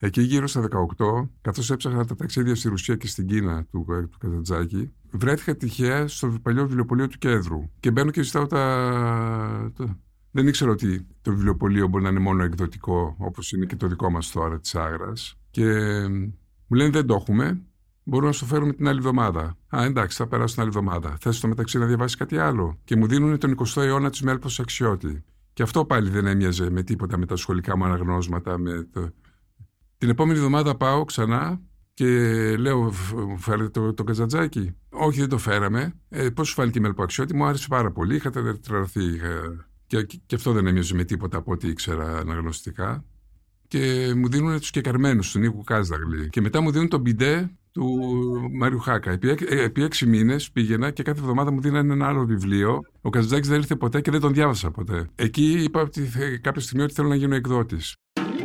Εκεί γύρω στα 18, καθώς έψαχνα τα ταξίδια στη Ρουσία και στην Κίνα του Καζαντζάκη, βρέθηκα τυχαία στο παλιό βιβλιοπωλείο του Κέντρου. Και μπαίνω και ζητάω Δεν ήξερα ότι το βιβλιοπωλείο μπορεί να είναι μόνο εκδοτικό, όπως είναι και το δικό μας τώρα της Άγρας. Και μου λένε δεν το έχουμε, μπορούμε να σου φέρουμε την άλλη εβδομάδα. Εντάξει, θα περάσω την άλλη εβδομάδα. Θες στο μεταξύ να διαβάσεις κάτι άλλο? Και μου δίνουν τον 20ο αιώνα της Μέλπος Αξιώτη. Και αυτό πάλι δεν έμοιαζε με τίποτα με τα σχολικά μου αναγνώσματα. Την επόμενη εβδομάδα πάω ξανά και λέω: φέρετε το Καζαντζάκη? Όχι, δεν το φέραμε. Πώς σου φάνηκε η Μέλπο Αξιώτη? Μου άρεσε πάρα πολύ. Είχα τρελαθεί. Και αυτό δεν έμοιαζε με τίποτα από ό,τι ήξερα αναγνωστικά. Και μου δίνουν τους κεκαρμένους του Νίκου Κάζδαγλη. Και μετά μου δίνουν τον μπιντέ του Μάριου Χάκα. Επί 6 μήνες πήγαινα και κάθε εβδομάδα μου δίνανε ένα άλλο βιβλίο. Ο Καζαντζάκης δεν ήρθε ποτέ και δεν τον διάβασα ποτέ. Εκεί είπα ότι κάποια στιγμή ότι θέλω να γίνω εκδότης.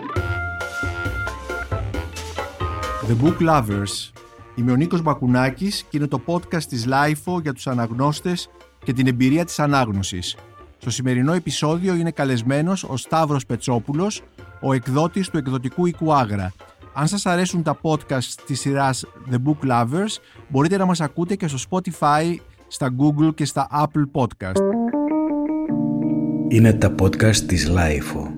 The Book Lovers. Είμαι ο Νίκος Μπακουνάκης και είναι το podcast της Lifeo για τους αναγνώστες και την εμπειρία της ανάγνωσης. Στο σημερινό επεισόδιο είναι καλεσμένος ο Σταύρος Πετσόπουλος, ο εκδότης του εκδοτικού οίκου Άγρα. Αν σας αρέσουν τα podcast της σειράς The Book Lovers, μπορείτε να μας ακούτε και στο Spotify, στα Google και στα Apple Podcast. Είναι τα podcast της Lifeo.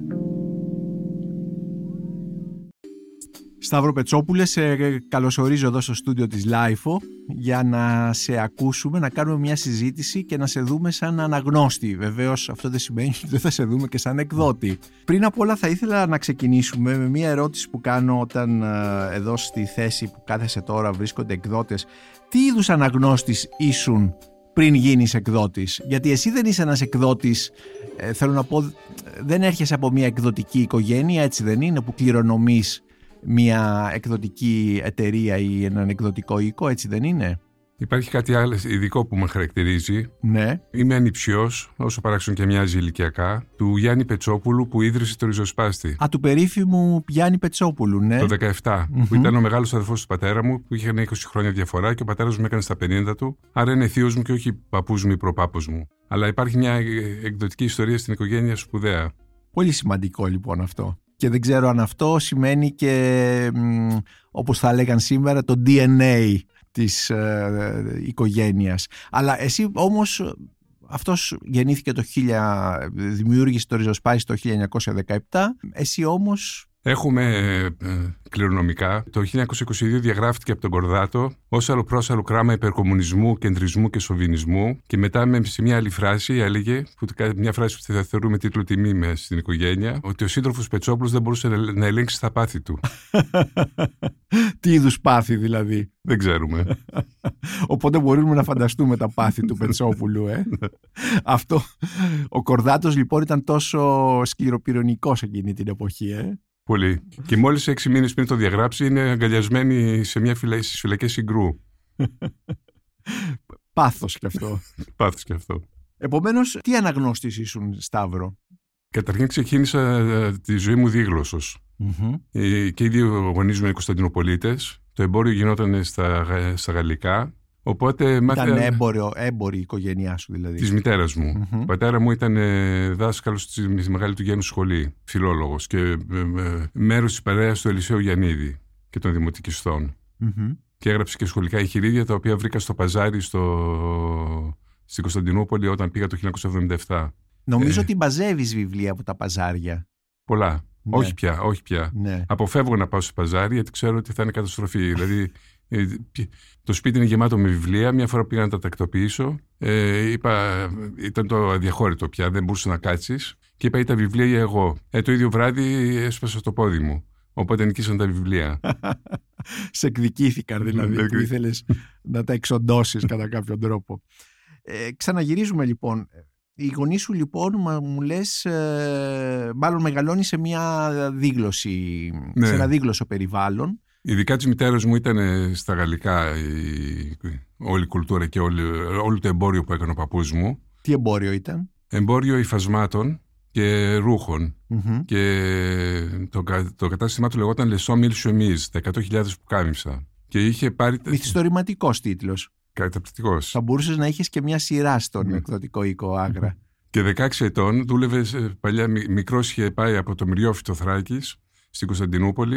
Σταύρο Πετσόπουλε, σε καλωσορίζω εδώ στο στούντιο της Lifeo για να σε ακούσουμε, να κάνουμε μια συζήτηση και να σε δούμε σαν αναγνώστη. Βεβαίως αυτό δεν σημαίνει ότι δεν θα σε δούμε και σαν εκδότη. Πριν απ' όλα θα ήθελα να ξεκινήσουμε με μια ερώτηση που κάνω όταν εδώ στη θέση που κάθεσαι τώρα βρίσκονται εκδότες. Τι είδους αναγνώστης ήσουν πριν γίνεις εκδότης? Γιατί εσύ δεν είσαι ένας εκδότης, θέλω να πω, δεν έρχεσαι από μια εκδοτική οικογένεια, έτσι δεν είναι, που κληρονομείς μια εκδοτική εταιρεία ή έναν εκδοτικό οίκο, έτσι δεν είναι? Υπάρχει κάτι άλλο ειδικό που με χαρακτηρίζει. Ναι. Είμαι ανιψιός, όσο παράξενο και μοιάζει ηλικιακά, του Γιάννη Πετσόπουλου που ίδρυσε το Ριζοσπάστη. Του περίφημου Γιάννη Πετσόπουλου, ναι. Το 17, που ήταν ο μεγάλος αδερφός του πατέρα μου, που είχαν 20 χρόνια διαφορά και ο πατέρας μου έκανε στα 50 του, άρα είναι θείος μου και όχι παππούς μου ή προπάππος μου. Αλλά υπάρχει μια εκδοτική ιστορία στην οικογένεια σπουδαία. Πολύ σημαντικό λοιπόν αυτό. Και δεν ξέρω αν αυτό σημαίνει και, όπως θα λέγαν σήμερα, το DNA της οικογένειας. Αλλά εσύ όμως, αυτός γεννήθηκε δημιούργησε το Ριζοσπάστη το 1917, εσύ όμως... Έχουμε κληρονομικά. Το 1922 διαγράφτηκε από τον Κορδάτο ως αλλοπρόσαλλο κράμα υπερκομμουνισμού, κεντρισμού και σοβινισμού. Και μετά σε μια άλλη φράση έλεγε, μια φράση που θα θεωρούμε τίτλο τιμή στην οικογένεια, ότι ο σύντροφος Πετσόπουλος δεν μπορούσε να ελέγξει τα πάθη του. Τι είδους πάθη δηλαδή? Δεν ξέρουμε. Οπότε μπορούμε να φανταστούμε τα πάθη του Πετσόπουλου. Αυτό. Ο Κορδάτος λοιπόν ήταν τόσο σκληροπυρηνικός εκείνη την εποχή. Πολύ. Και μόλις 6 μήνες πριν το διαγράψει είναι αγκαλιασμένοι σε μια στις φυλακές Συγκρού. Πάθος κι αυτό. Πάθος κι αυτό. Επομένως, τι αναγνώστης ήσουν, Σταύρο? Καταρχήν ξεκίνησα τη ζωή μου δίγλωσσος. Και οι δύο γονείς μου είναι Κωνσταντινοπολίτες. Το εμπόριο γινόταν στα γαλλικά. Οπότε ήταν έμπορη η οικογένειά σου δηλαδή? Της μητέρας μου. Ο πατέρα μου ήταν δάσκαλος στη μεγάλη του γένους σχολή, φιλόλογος και μέρος της παρέας του Ελισέου Γιαννίδη και των δημοτικιστών. Και έγραψε και σχολικά εγχειρίδια τα οποία βρήκα στο παζάρι στην Κωνσταντινούπολη όταν πήγα το 1977. Νομίζω ότι μπαζεύεις βιβλία από τα παζάρια. Πολλά. Ναι. Όχι πια. Ναι. Αποφεύγω να πάω σε παζάρι γιατί ξέρω ότι θα είναι καταστροφή. Δηλαδή το σπίτι είναι γεμάτο με βιβλία. Μια φορά πήγα να τα τακτοποιήσω. Ήταν το αδιαχώρητο πια, δεν μπορούσε να κάτσεις. Και είπα: τα βιβλία για εγώ. Το ίδιο βράδυ έσπασα το πόδι μου. Οπότε νικήσαν τα βιβλία. Σε εκδικήθηκαν δηλαδή, που ήθελες να τα εξοντώσεις κατά κάποιον τρόπο. Ξαναγυρίζουμε λοιπόν. Οι γονείς σου λοιπόν μου λες, μάλλον μεγαλώνει σε μια δίγλωση, ναι, σε ένα δίγλωσσο περιβάλλον. Ειδικά της μητέρας μου ήταν στα γαλλικά όλη η κουλτούρα και όλο το εμπόριο που έκανε ο παππούς μου. Τι εμπόριο ήταν? Εμπόριο υφασμάτων και ρούχων. Και το κατάστημά του λεγόταν Les 100.000 chemises, τα 100.000 που κάμισα. Και είχε πάρει... Μυθιστορηματικός τίτλος. Καταπληκτικός. Θα μπορούσες να είχες και μια σειρά στον εκδοτικό οίκο Άγρα. Και 16 ετών δούλευε παλιά, μικρός είχε πάει από το Μυριόφυτο Θράκης στην Κωνσταντινούπολη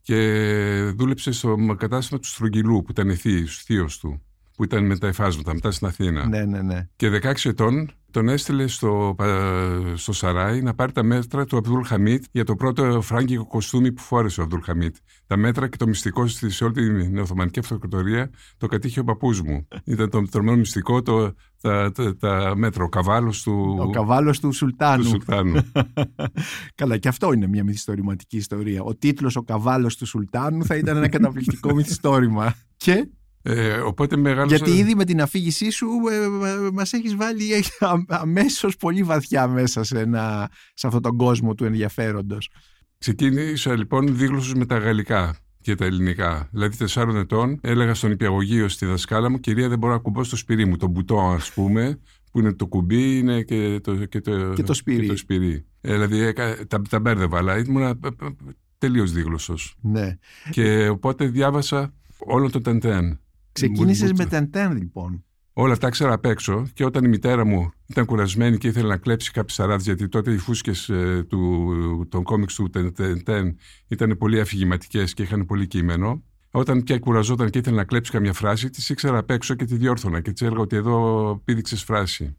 και δούλεψε στο κατάστημα του Στρογγυλού, που ήταν θείος του, που ήταν με τα υφάσματα, μετά στην Αθήνα. Ναι. Και 16 ετών τον έστειλε στο Σαράι να πάρει τα μέτρα του Αμπτούλ Χαμίτ για το πρώτο φράγκικο κοστούμι που φόρεσε ο Αμπτούλ Χαμίτ. Τα μέτρα και το μυστικό σε όλη την Οθωμανική Αυτοκρατορία το κατήχε ο παππούς μου. Ήταν το τρομερό μυστικό, τα μέτρα, ο καβάλος του Σουλτάνου. Καλά, και αυτό είναι μια μυθιστορηματική ιστορία. Ο τίτλος «Ο καβάλος του Σουλτάνου» θα ήταν ένα καταπληκτικό μυθιστόρημα. Και... οπότε μεγάλωσα... Γιατί ήδη με την αφήγησή σου μας έχεις βάλει αμέσως πολύ βαθιά μέσα σε αυτόν τον κόσμο του ενδιαφέροντος. Ξεκίνησα λοιπόν δίγλωσσος με τα γαλλικά και τα ελληνικά. Δηλαδή 4 ετών έλεγα στον υπηαγωγείο στη δασκάλα μου: «Κυρία, δεν μπορώ να κουμπώ στο σπυρί μου». Το μπουτό, ας πούμε, που είναι το κουμπί, είναι και το σπυρί. Δηλαδή τα μπέρδευα, αλλά ήμουν τελείως δίγλωσσος. Ναι. Και οπότε διάβασα όλο το Τεντέν. Ξεκίνησες με Τεντέν, λοιπόν. Όλα τα ήξερα απ' έξω, και όταν η μητέρα μου ήταν κουρασμένη και ήθελε να κλέψει κάποιες αράδες, γιατί τότε οι φούσκες των κόμιξ του Τεντέν ήταν πολύ αφηγηματικές και είχαν πολύ κείμενο. Όταν πια κουραζόταν και ήθελε να κλέψει καμιά φράση, της ήξερα απ' έξω και τη διόρθωνα και της έλεγα ότι εδώ πήδηξες φράση.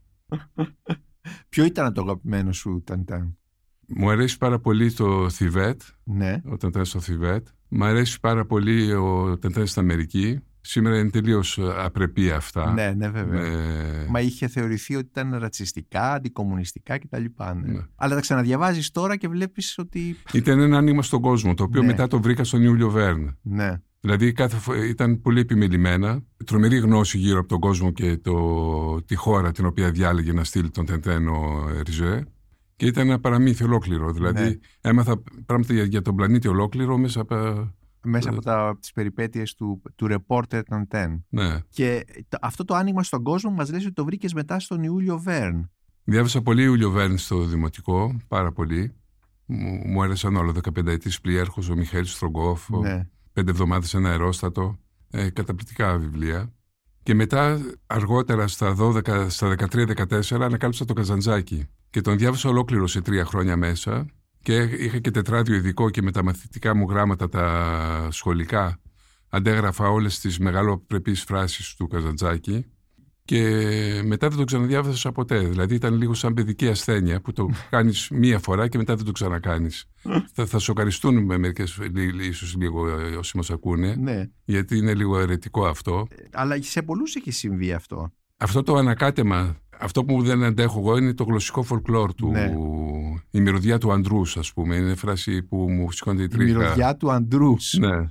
Ποιο ήταν το αγαπημένο σου Τεντέν? Μου αρέσει πάρα πολύ το Θιβέτ, ναι. Ο Τεντέν στο Θιβέτ. Μου αρέσει πάρα πολύ ο Τεντέν στην Αμερική. Σήμερα είναι τελείως απρεπή αυτά. Ναι, βέβαια. Μα είχε θεωρηθεί ότι ήταν ρατσιστικά, αντικομμουνιστικά κτλ. Ναι. Αλλά τα ξαναδιαβάζεις τώρα και βλέπεις ότι... Ήταν ένα άνοιγμα στον κόσμο, το οποίο μετά το βρήκα στον Ιούλιο Βέρν. Ναι. Δηλαδή ήταν πολύ επιμελημένα, τρομερή γνώση γύρω από τον κόσμο και τη χώρα την οποία διάλεγε να στείλει τον Τεντέν ο Ριζέ. Και ήταν ένα παραμύθι ολόκληρο. Δηλαδή έμαθα πράγματα για τον πλανήτη ολόκληρο μέσα από τις περιπέτειες του reporter Τεντέν. Ναι. Και αυτό το άνοιγμα στον κόσμο μας λες ότι το βρήκες μετά στον Ιούλιο Βέρν. Διάβασα πολύ Ιούλιο Βέρν στο δημοτικό, πάρα πολύ. Μου άρεσαν όλα. 15 ετής πλοίαρχος, ο Μιχαήλ Στρογκόφ, 5 εβδομάδες ένα αερόστατο. Καταπληκτικά βιβλία. Και μετά, αργότερα, στα 13-14, ανακάλυψα το Καζαντζάκη. Και τον διάβασα ολόκληρο σε 3 χρόνια μέσα. Και είχα και τετράδιο ειδικό και με τα μαθητικά μου γράμματα τα σχολικά αντέγραφα όλες τις μεγαλοπρεπείς φράσεις του Καζαντζάκη. Και μετά δεν το ξαναδιάβασα ποτέ. Δηλαδή ήταν λίγο σαν παιδική ασθένεια που το κάνεις μία φορά και μετά δεν το ξανακάνεις. Θα σοκαριστούν με μερικές, ίσως λίγο όσοι μας ακούνε, ναι. Γιατί είναι λίγο αιρετικό αυτό. Αλλά σε πολλούς έχει συμβεί αυτό. Αυτό το ανακάτεμα, αυτό που δεν αντέχω εγώ είναι το γλωσσικό folklore του. Ναι. Η μυρωδιά του Αντρούς, ας πούμε. Είναι φράση που μου σηκώνεται η τρίχα. Η μυρωδιά του Αντρούς. Ναι.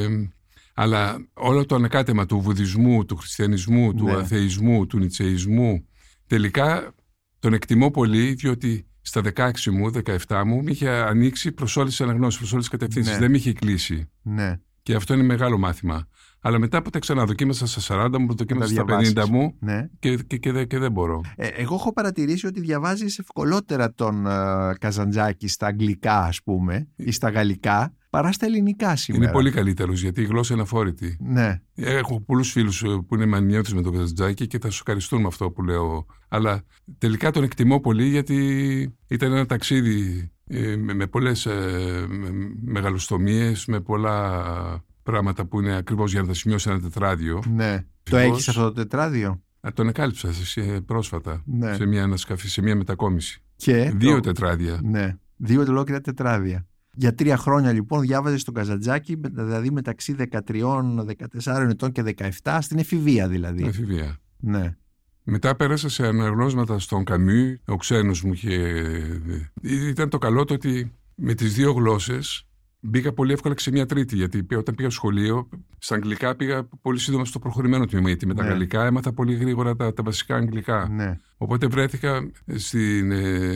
Αλλά όλο το ανακάτεμα του βουδισμού, του χριστιανισμού, του αθεϊσμού, του νιτσεϊσμού, τελικά τον εκτιμώ πολύ, διότι στα 16 μου, 17 μου, με είχε ανοίξει προς όλες τις αναγνώσεις, προς όλες τις κατευθύνσεις. Δεν με είχε κλείσει. Ναι. Και αυτό είναι μεγάλο μάθημα. Αλλά μετά που τα ξαναδοκίμασα στα 40 μου, που δοκίμασα στα 50 μου, και δεν μπορώ. Εγώ έχω παρατηρήσει ότι διαβάζεις ευκολότερα τον Καζαντζάκη στα αγγλικά, ας πούμε, ή στα γαλλικά, παρά στα ελληνικά σήμερα. Είναι πολύ καλύτερος, γιατί η γλώσσα είναι αφόρητη. Ναι. Έχω πολλούς φίλους που είναι μανιώτες με τον Καζαντζάκη και θα σου ευχαριστούν με αυτό που λέω. Αλλά τελικά τον εκτιμώ πολύ, γιατί ήταν ένα ταξίδι με πολλές μεγαλοστομίες, με πολλά πράγματα που είναι ακριβώς για να τα σημειώσει ένα τετράδιο. Ναι. Το έχεις αυτό το τετράδιο? Τον εκάλυψα πρόσφατα, σε μια ανασκαφή, σε μια μετακόμιση. Και 2 τετράδια. Ναι, 2 ολόκληρα τετράδια. Για 3 χρόνια λοιπόν διάβαζες τον Καζαντζάκη, δηλαδή μεταξύ 13, 14 ετών και 17, στην εφηβεία δηλαδή. Εφηβεία. Ναι. Μετά πέρασα σε αναγνώσματα στον Καμιού, ο ξένος μου είχε... Ήταν το καλό το ότι με τις 2 γλώσσες μπήκα πολύ εύκολα και σε μια τρίτη, γιατί όταν πήγα σχολείο, στα αγγλικά πήγα πολύ σύντομα στο προχωρημένο τμήμα, γιατί με τα γαλλικά έμαθα πολύ γρήγορα τα βασικά αγγλικά. Ναι. Οπότε βρέθηκα στην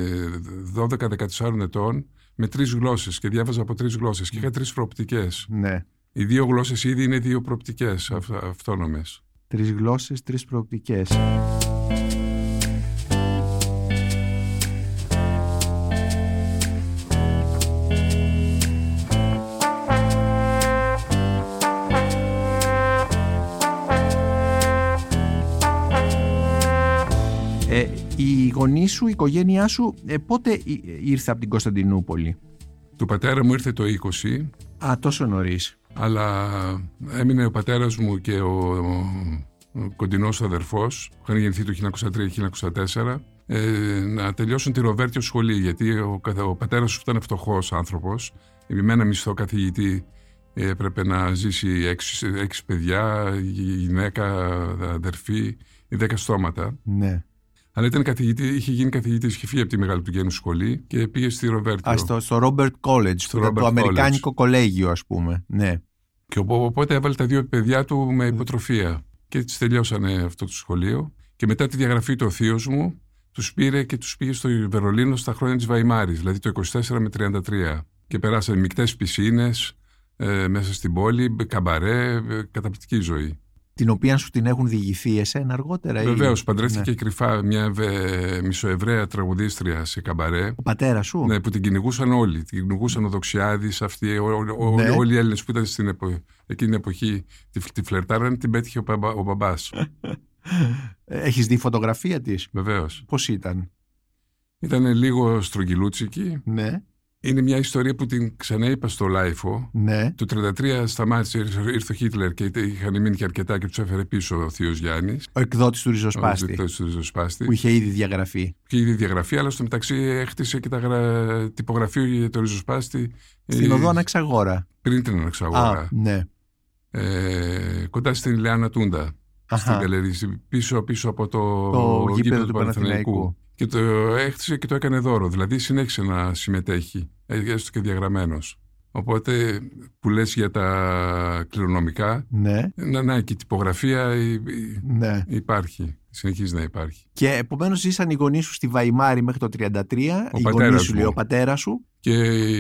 12-14 ετών με 3 γλώσσες και διάβαζα από 3 γλώσσες και είχα 3 προοπτικές. Ναι. Οι 2 γλώσσες ήδη είναι 2 προοπτικές αυτόνομες. 3 γλώσσες, 3 προοπτικές. Οι γονείς σου, η οικογένειά σου, πότε ήρθε από την Κωνσταντινούπολη? Του πατέρα μου ήρθε το 20. Α, τόσο νωρίς. Αλλά έμεινε ο πατέρας μου και ο κοντινός αδερφός, που είχαν γεννηθεί το 1903-1904, να τελειώσουν τη Ροβέρτιο σχολή, γιατί ο πατέρας του ήταν φτωχός άνθρωπος, με ένα μισθό καθηγητή έπρεπε να ζήσει 6 παιδιά, γυναίκα, αδερφή, 10 στόματα. Ναι. Αλλά είχε γίνει καθηγητής, είχε φύγει από τη μεγάλη του γένου σχολή και πήγε στη Ροβέρτιο. Στο Robert College, το αμερικάνικο κολέγιο, ας πούμε. Ναι. Και οπότε έβαλε τα 2 παιδιά του με υποτροφία. Και έτσι τελειώσανε αυτό το σχολείο. Και μετά τη διαγραφή του ο θείος μου, τους πήρε και τους πήγε στο Βερολίνο στα χρόνια της Βαϊμάρης, δηλαδή το 24 με 33. Και περάσανε μικτές πισίνες μέσα στην πόλη, καμπαρέ, καταπληκτική ζωή. Την οποία σου την έχουν διηγηθεί εσένα αργότερα? Βεβαίως, παντρεύτηκε κρυφά μια μισοεβραία τραγουδίστρια σε καμπαρέ. Ο πατέρας σου? Ναι, που την κυνηγούσαν όλοι. Την κυνηγούσαν ο Δοξιάδης, αυτοί, όλοι οι Έλληνες που ήταν εκείνη την εποχή τη φλερτάραν, την πέτυχε ο μπαμπάς. Έχεις δει φωτογραφία της? Βεβαίως. Πώς ήταν? Ήταν λίγο στρογγυλούτσικη. Ναι. Είναι μια ιστορία που την ξαναείπα στο Λάιφο. Ναι. Το 1933 σταμάτησε, ήρθε ο Χίτλερ και είχαν μείνει και αρκετά και τους έφερε πίσω ο θείος Γιάννης. Ο εκδότης του Ριζοσπάστη. Που είχε ήδη διαγραφεί. Αλλά στο μεταξύ έχτισε και τυπογραφείο για το Ριζοσπάστη. Στην οδό Αναξαγόρα. Πριν την Αναξαγόρα. Ναι. Κοντά στην Λεάνα Τούντα. Στην Καλερίζη, πίσω από το γήπεδο του Παναθηναϊκού. Και το έχτισε και το έκανε δώρο. Δηλαδή συνέχισε να συμμετέχει, έστω και διαγραμμένος. Οπότε που λες για τα κληρονομικά, ναι. Να, και η τυπογραφία υπάρχει. Συνεχίζει να υπάρχει. Και επομένως ζήσαν οι γονείς σου στη Βαϊμάρη μέχρι το 1933. Ο πατέρας σου. Και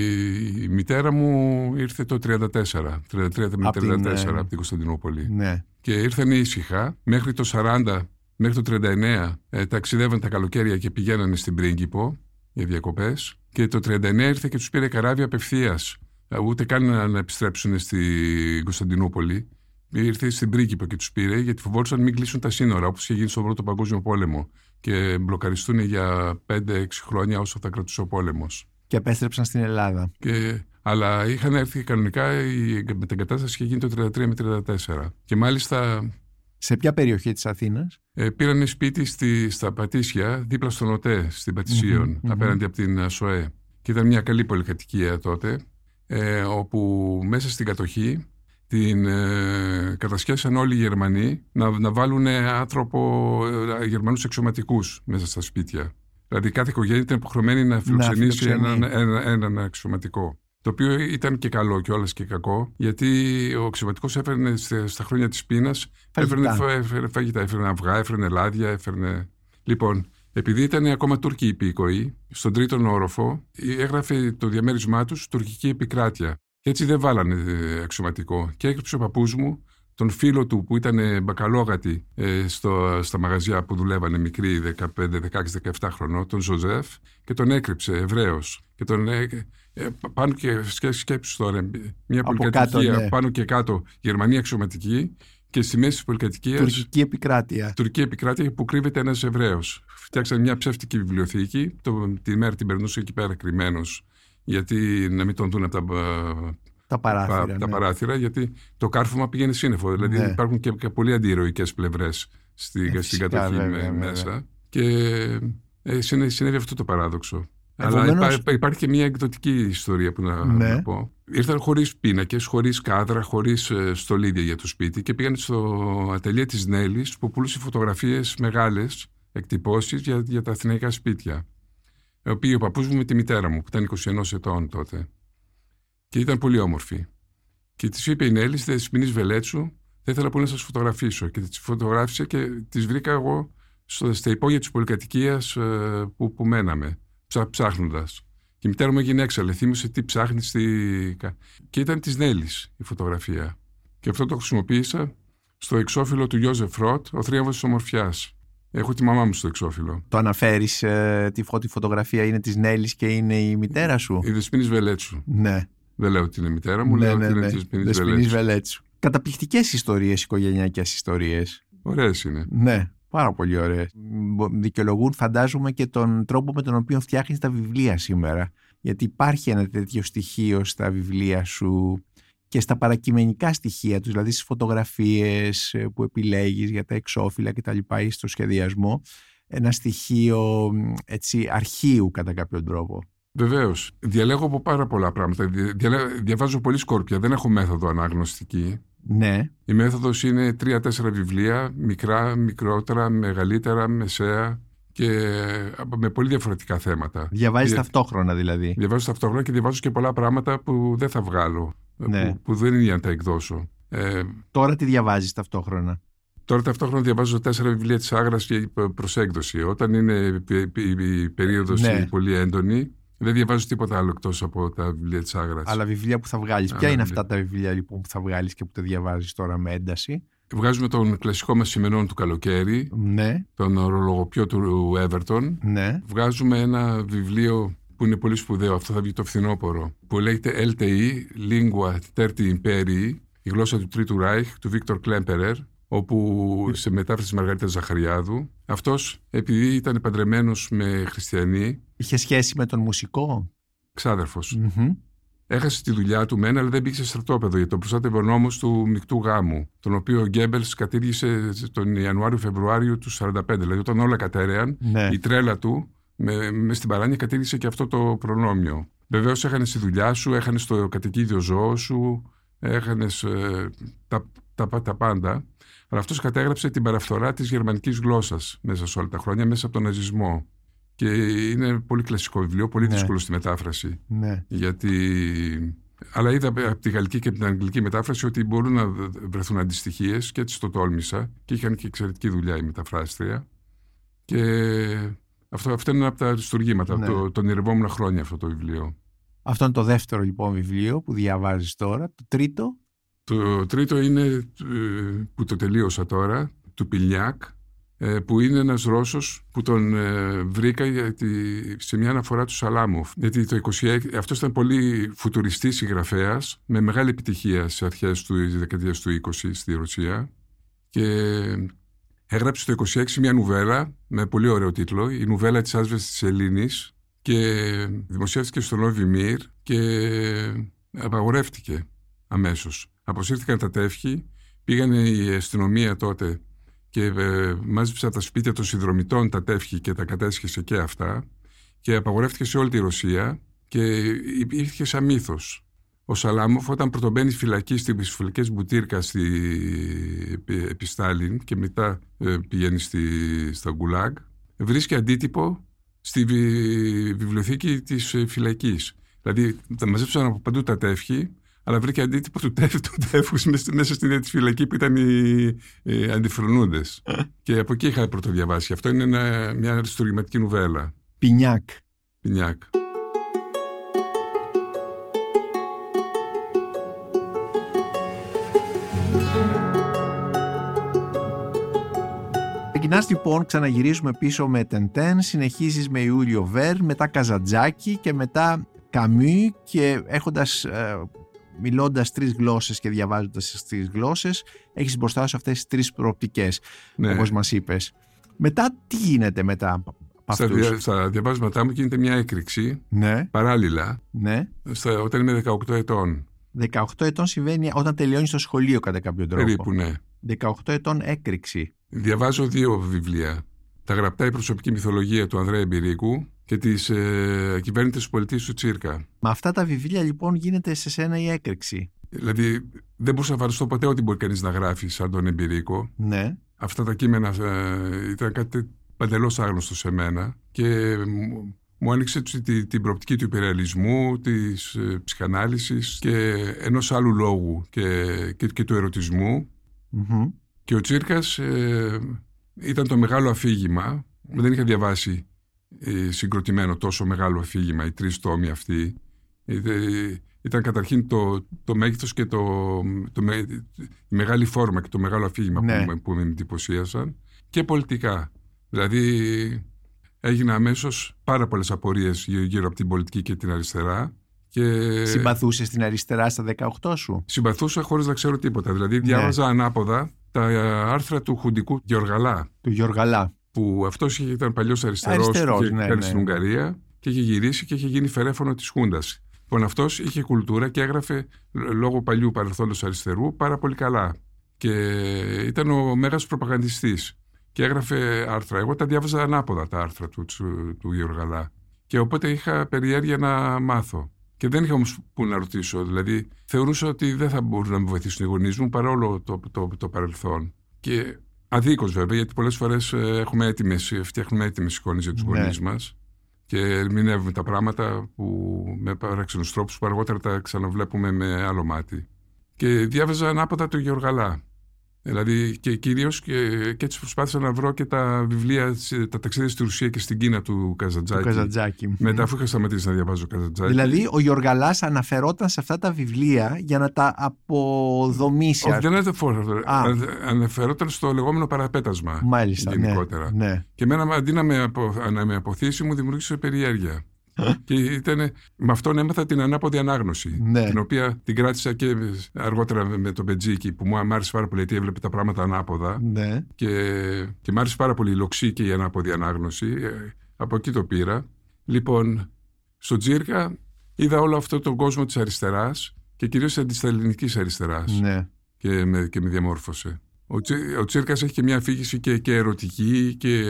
η μητέρα μου ήρθε το 1934. 1933 με 1934 από την Κωνσταντινούπολη. Ναι. Και ήρθαν ήσυχα μέχρι το 1940. Μέχρι το 1939 ταξιδεύαν τα καλοκαίρια και πηγαίνανε στην Πρίγκιπο για διακοπές. Και το 1939 ήρθε και τους πήρε καράβι απευθείας. Ούτε καν να επιστρέψουν στην Κωνσταντινούπολη. Ήρθε στην Πρίγκιπο και τους πήρε, γιατί φοβόντουσαν μην κλείσουν τα σύνορα, όπως είχε γίνει στον Πρώτο Παγκόσμιο Πόλεμο. Και μπλοκαριστούν για 5-6 χρόνια όσο θα κρατούσε ο πόλεμος. Και επέστρεψαν στην Ελλάδα. Αλλά είχαν έρθει κανονικά, η μετεγκατάσταση είχε γίνει το 1933 με 1934. Και μάλιστα. Σε ποια περιοχή της Αθήνας? Πήρανε σπίτι στα Πατήσια, δίπλα στον ΟΤΕ, στην Πατησίων, απέναντι από την ΣΟΕ. Και ήταν μια καλή πολυκατοικία τότε, όπου μέσα στην κατοχή την κατασχέσαν όλοι οι Γερμανοί να βάλουν Γερμανούς αξιωματικούς μέσα στα σπίτια. Δηλαδή κάθε οικογένεια ήταν υποχρεωμένη να φιλοξενήσει έναν αξιωματικό. Το οποίο ήταν και καλό και όλας και κακό, γιατί ο αξιωματικός έφερνε στα χρόνια της πείνας, έφερνε φαγητά, έφερνε αυγά, έφερνε λάδια, έφερνε. Λοιπόν, επειδή ήταν ακόμα Τούρκοι υπήκοοι, στον τρίτον όροφο έγραφε το διαμέρισμά τους τουρκική επικράτεια. Και έτσι δεν βάλανε αξιωματικό. Και έκρυψε ο παππούς μου τον φίλο του που ήταν μπακαλόγατη στα μαγαζιά που δουλεύανε μικροί, 15-16-17 χρονών, τον Ζωζεφ, και τον έκρυψε Εβραίος. Και τον πάνω και σκέψου τώρα, μια πολυκατοικία πάνω και κάτω, Γερμανία αξιωματική, και στη μέση της πολυκατοικίας Τουρκική επικράτεια που κρύβεται ένας Εβραίος. Φτιάξανε μια ψεύτικη βιβλιοθήκη, τη μέρα την περνούσε εκεί πέρα κρυμμένος, γιατί να μην τον δουν από τα παράθυρα, γιατί το κάρφωμα πήγαινε σύννεφο. Δηλαδή υπάρχουν και πολύ αντιηρωικές πλευρές στην κατοχή μέσα. Και συνέβη αυτό το παράδοξο. Αλλά υπάρχει και μια εκδοτική ιστορία που να πω. Ήρθαν χωρίς πίνακες, χωρίς κάδρα, χωρίς στολίδια για το σπίτι και πήγαν στο ατελιέ της Νέλης που πουλούσε φωτογραφίες μεγάλες, εκτυπώσεις για τα αθηναϊκά σπίτια. Πήγε ο παππούς μου με τη μητέρα μου που ήταν 21 ετών τότε. Και ήταν πολύ όμορφη. Και της είπε η Νέλη, στη Δεσποινής Βελέτσου, θα ήθελα πολύ να σας φωτογραφίσω. Και τις φωτογράφησε και τις βρήκα εγώ στα υπόγεια της πολυκατοικίας που μέναμε, ψάχνοντας. Και η μητέρα μου έγινε έξαλλη, θύμισε τι ψάχνεις. Και ήταν της Νέλης η φωτογραφία. Και αυτό το χρησιμοποίησα στο εξώφυλλο του Γιώζεφ Ροτ, ο θρίαμβος της ομορφιάς. Έχω τη μαμά μου στο εξώφυλλο. Το αναφέρεις, τη φωτογραφία είναι της Νέλης και είναι η μητέρα σου? Η Δεσποινής Βελέτσου. Ναι. Δεν λέω ότι είναι η μητέρα μου, λέω ότι είναι της Δεσποινής Βελέτσου. Καταπληκτικές ιστορίες, οικογενειακές ιστορίες. Ωραίες είναι. Ναι, πάρα πολύ ωραίες. Δικαιολογούν, φαντάζομαι, και τον τρόπο με τον οποίο φτιάχνεις τα βιβλία σήμερα. γιατί υπάρχει ένα τέτοιο στοιχείο στα βιβλία σου και στα παρακειμενικά στοιχεία τους, δηλαδή στις φωτογραφίες που επιλέγεις για τα εξώφυλλα και τα λοιπά ή στο σχεδιασμό, ένα στοιχείο έτσι αρχείου κατά κάποιον τρόπο. Βεβαίως. Διαλέγω από πάρα πολλά πράγματα. Διαβάζω πολύ σκόρπια. Δεν έχω μέθοδο αναγνωστική. Ναι. Η μέθοδος είναι 3-4 βιβλία, μικρά, μικρότερα, μεγαλύτερα, μεσαία και με πολύ διαφορετικά θέματα. Διαβάζεις ταυτόχρονα δηλαδή. Διαβάζω ταυτόχρονα και διαβάζω και πολλά πράγματα που δεν θα βγάλω, Ναι. που δεν είναι για να τα εκδώσω. Τώρα τι διαβάζεις ταυτόχρονα? Τώρα ταυτόχρονα διαβάζω 4 βιβλία της Άγρας προς έκδοση. Όταν είναι η περίοδος πολύ έντονη, δεν διαβάζω τίποτα άλλο εκτός από τα βιβλία της Άγρας. Αλλά βιβλία που θα βγάλεις. Ποια είναι αυτά τα βιβλία λοιπόν που θα βγάλεις και που τα διαβάζεις τώρα με ένταση? Βγάζουμε τον κλασικό μας Σημερινών του καλοκαίρι, Ναι. τον ορολογοποιό του Everton. Ναι. Βγάζουμε ένα βιβλίο που είναι πολύ σπουδαίο, αυτό θα βγει το φθινόπωρο, που λέγεται LTE, Lingua Tertii Imperii, η γλώσσα του Τρίτου Ράιχ, του Βίκτορ Κλέμπερερ, όπου σε μετάφραση της Μαργαρίτας Ζαχαριάδου. Αυτός, επειδή ήταν παντρεμένος με χριστιανή. Είχε σχέση με τον μουσικό. Ξάδερφος. Έχασε τη δουλειά του μένα, αλλά δεν πήγε σε στρατόπεδο, γιατί τον προστάτευε ο νόμος του μεικτού γάμου, τον οποίο ο Γκέμπελς κατήργησε τον Ιανουάριο-Φεβρουάριο του 1945. Δηλαδή, όταν όλα κατέρεαν, η τρέλα του με στην παράνοια κατήργησε και αυτό το προνόμιο. Βεβαίως, έχανες τη δουλειά σου, έχανες το κατοικίδιο ζώο σου, έχανες τα πάντα. Αλλά αυτός κατέγραψε την παραφθορά της γερμανικής γλώσσας μέσα σε όλα τα χρόνια, μέσα από τον ναζισμό. Και είναι πολύ κλασικό βιβλίο, πολύ δύσκολο στη μετάφραση. Ναι. Αλλά είδα από τη γαλλική και από την αγγλική μετάφραση ότι μπορούν να βρεθούν αντιστοιχίες και έτσι το τόλμησα. Και είχαν και εξαιρετική δουλειά η μεταφράστρια. Και αυτό είναι ένα από τα αριστουργήματα. Ναι. Το ονειρευόμουν χρόνια αυτό το βιβλίο. Αυτό είναι το δεύτερο λοιπόν βιβλίο που διαβάζεις τώρα. Το τρίτο? Το τρίτο είναι που το τελείωσα τώρα, του Πιλνιάκ, που είναι ένας Ρώσος που τον βρήκα σε μια αναφορά του Σαλάμοφ. Γιατί το 26, αυτός ήταν πολύ φουτουριστής συγγραφέας, με μεγάλη επιτυχία στις αρχές της δεκαετίας του 20 στη Ρωσία. Και έγραψε το 26 μια νουβέλα με πολύ ωραίο τίτλο, η νουβέλα της Άσβεστης της Ελλήνης, και δημοσιεύτηκε στο Νόβι Μίρ και απαγορεύτηκε αμέσως. Αποσύρθηκαν τα τεύχη, πήγανε η αστυνομία τότε και μάζεψε από τα σπίτια των συνδρομητών τα τεύχη και τα κατέσχεσε και αυτά και απαγορεύτηκε σε όλη τη Ρωσία και υπήρχε σαν μύθος. Ο Σαλάμοφ όταν πρωτομπαίνει φυλακή στις φυλακές Μπουτίρκα επί Στάλιν και μετά πηγαίνει στα Γκουλάγ, βρίσκει αντίτυπο στη βιβλιοθήκη της φυλακής. Δηλαδή τα μαζέψαν από παντού τα τεύχη, αλλά βρήκε αντίτυπο του τεύχους μέσα στην ίδια φυλακή που ήταν οι αντιφρονούντες. Και από εκεί είχα πρωτοδιαβάσει. Αυτό είναι μια αριστουργηματική νουβέλα. Πιλνιάκ. Ξεκινάς λοιπόν, ξαναγυρίζουμε πίσω με Τεντέν, συνεχίζεις με Ιούλιο Βέρν, μετά Καζαντζάκη και μετά Καμί και έχοντας... μιλώντας 3 γλώσσες και διαβάζοντας τις 3 γλώσσες, έχεις μπροστά σου αυτές τις 3 προοπτικές, όπως μας είπες. Μετά, τι γίνεται μετά από αυτούς? Στα διαβάσματά μου γίνεται μια έκρηξη, παράλληλα, όταν είμαι 18 ετών. 18 ετών συμβαίνει όταν τελειώνεις το σχολείο κατά κάποιο τρόπο. Περίπου, ναι. 18 ετών έκρηξη. Διαβάζω 2 βιβλία. Τα γραπτά «Η προσωπική μυθολογία» του Ανδρέα Εμπειρίκου και τις κυβέρνητες πολιτείες του Τσίρκα. Με αυτά τα βιβλία λοιπόν γίνεται σε σένα η έκρηξη. Δηλαδή δεν μπορούσα να φανταστώ ποτέ ότι μπορεί κανείς να γράφει σαν τον Εμπειρίκο. Ναι. Αυτά τα κείμενα ήταν κάτι παντελώς άγνωστο σε μένα και μου άνοιξε την προοπτική του υπερρεαλισμού, της ψυχανάλυσης και ενός άλλου λόγου και του ερωτισμού. Και ο Τσίρκας ήταν το μεγάλο αφήγημα. Δεν είχα διαβάσει συγκροτημένο τόσο μεγάλο αφήγημα, οι 3 τόμοι αυτοί. Ήταν καταρχήν το μέγεθος και η μεγάλη φόρμα και το μεγάλο αφήγημα που με εντυπωσίασαν. Και πολιτικά. Δηλαδή έγινα αμέσως πάρα πολλές απορίες γύρω από την πολιτική και την αριστερά. Και... Συμπαθούσες την αριστερά στα 18 σου? Συμπαθούσα χωρίς να ξέρω τίποτα. Δηλαδή διάβαζα ανάποδα τα άρθρα του Χουντικού Γεωργαλά. Του Γεωργαλά. Που αυτός ήταν παλιός αριστερός και κάνει στην Ουγγαρία και είχε γυρίσει και είχε γίνει φερέφωνο της Χούντας. Λοιπόν, αυτός είχε κουλτούρα και έγραφε λόγω παλιού παρελθόντος αριστερού πάρα πολύ καλά. Και ήταν ο μέγας προπαγανδιστής και έγραφε άρθρα. Εγώ τα διάβαζα ανάποδα τα άρθρα του Γεωργαλά. Και οπότε είχα περιέργεια να μάθω. Και δεν είχα όμως που να ρωτήσω. Δηλαδή, θεωρούσα ότι δεν θα μπορούν να με βοηθήσουν οι γονείς μου παρόλο το παρελθόν. Και αδίκως βέβαια, γιατί πολλές φορές φτιάχνουμε έτοιμες εικόνες για τους γονείς μας και ερμηνεύουμε τα πράγματα με παράξενους τρόπους που αργότερα τα ξαναβλέπουμε με άλλο μάτι. Και διάβαζα ανάποδα το Γεωργαλά. Δηλαδή και κυρίως και έτσι προσπάθησα να βρω και τα βιβλία, τα ταξίδια στη Ρουσία και στην Κίνα του Καζαντζάκη. Μετά αφού είχα σταματήσει να διαβάζω Καζαντζάκη. Δηλαδή ο Γιωργαλάς αναφερόταν σε αυτά τα βιβλία για να τα αποδομήσει. Όχι, δεν αναφερόταν στο λεγόμενο παραπέτασμα. Μάλιστα, γενικότερα. Ναι. Και εμένα αντί να με αποθήσει μου δημιούργησε περιέργεια. Και με αυτόν έμαθα την ανάποδη ανάγνωση, την οποία την κράτησα και αργότερα με τον Πετζίκη, που μου άρεσε πάρα πολύ γιατί έβλεπε τα πράγματα ανάποδα, και μου άρεσε πάρα πολύ η λοξή και η ανάποδη ανάγνωση. Από εκεί το πήρα. Λοιπόν, στο Τζίρκα είδα όλο αυτό τον κόσμο της αριστεράς και κυρίως της ελληνικής αριστεράς, και με διαμόρφωσε. Ο Τσίρκας έχει και μια αφήγηση και ερωτική και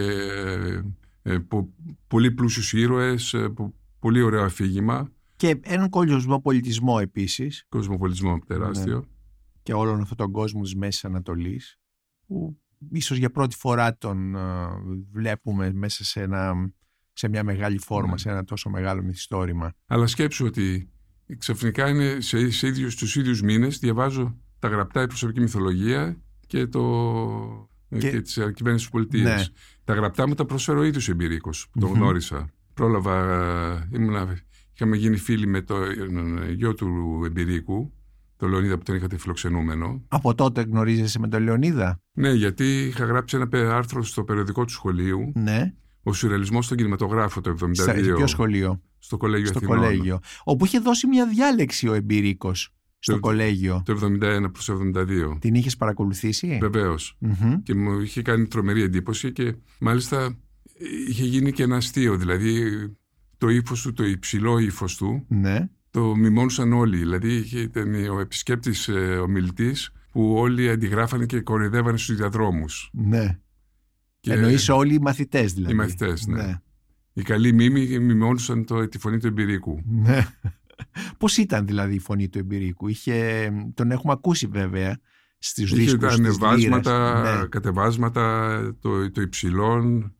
πολύ πλούσιους ήρωες, πολύ ωραίο αφήγημα. Και έναν κοσμοπολιτισμό επίσης. Κοσμοπολιτισμό τεράστιο. Και όλον αυτόν τον κόσμο της Μέσης Ανατολής, που ίσως για πρώτη φορά τον βλέπουμε μέσα σε μια μεγάλη φόρμα, σε ένα τόσο μεγάλο μυθιστόρημα. Αλλά σκέψου ότι ξαφνικά είναι στους ίδιους μήνες διαβάζω τα γραπτά η προσωπική μυθολογία και και τις κυβέρνησης της πολιτείας. Τα γραπτά μου τα προσφέρω ο ίδιος Εμπειρίκος, που τον γνώρισα. Πρόλαβα, είχαμε γίνει φίλοι με το γιο του Εμπειρίκου, τον Λεωνίδα, που τον είχατε φιλοξενούμενο. Από τότε γνωρίζεσαι με τον Λεωνίδα? Ναι, γιατί είχα γράψει ένα άρθρο στο περιοδικό του σχολείου. Ναι. Ο σουρεαλισμός στον κινηματογράφο το 1972. Σε ποιο σχολείο? Στο Κολέγιο Αθηνών. Κολέγιο. Όπου είχε δώσει μια διάλεξη ο Εμπειρίκος στο κολέγιο. Το 71 προς 72. Την είχες παρακολουθήσει? Βεβαίως. Και μου είχε κάνει τρομερή εντύπωση και μάλιστα είχε γίνει και ένα αστείο. Δηλαδή το ύφος του, το υψηλό ύφος του, το μιμώνουσαν όλοι. Δηλαδή ήταν ο επισκέπτης ομιλητής που όλοι αντιγράφανε και κοροϊδεύανε στους διαδρόμους. Ναι. Εννοείς όλοι οι μαθητές δηλαδή? Οι μαθητές, ναι. Οι καλοί μίμοι μιμώνουσαν τη φωνή του Εμπειρίκου. Ναι. Πώς ήταν δηλαδή η φωνή του Εμπειρίκου? Τον έχουμε ακούσει βέβαια στις δίσκους. Είχε ανεβάσματα, κατεβάσματα, το υψηλόν,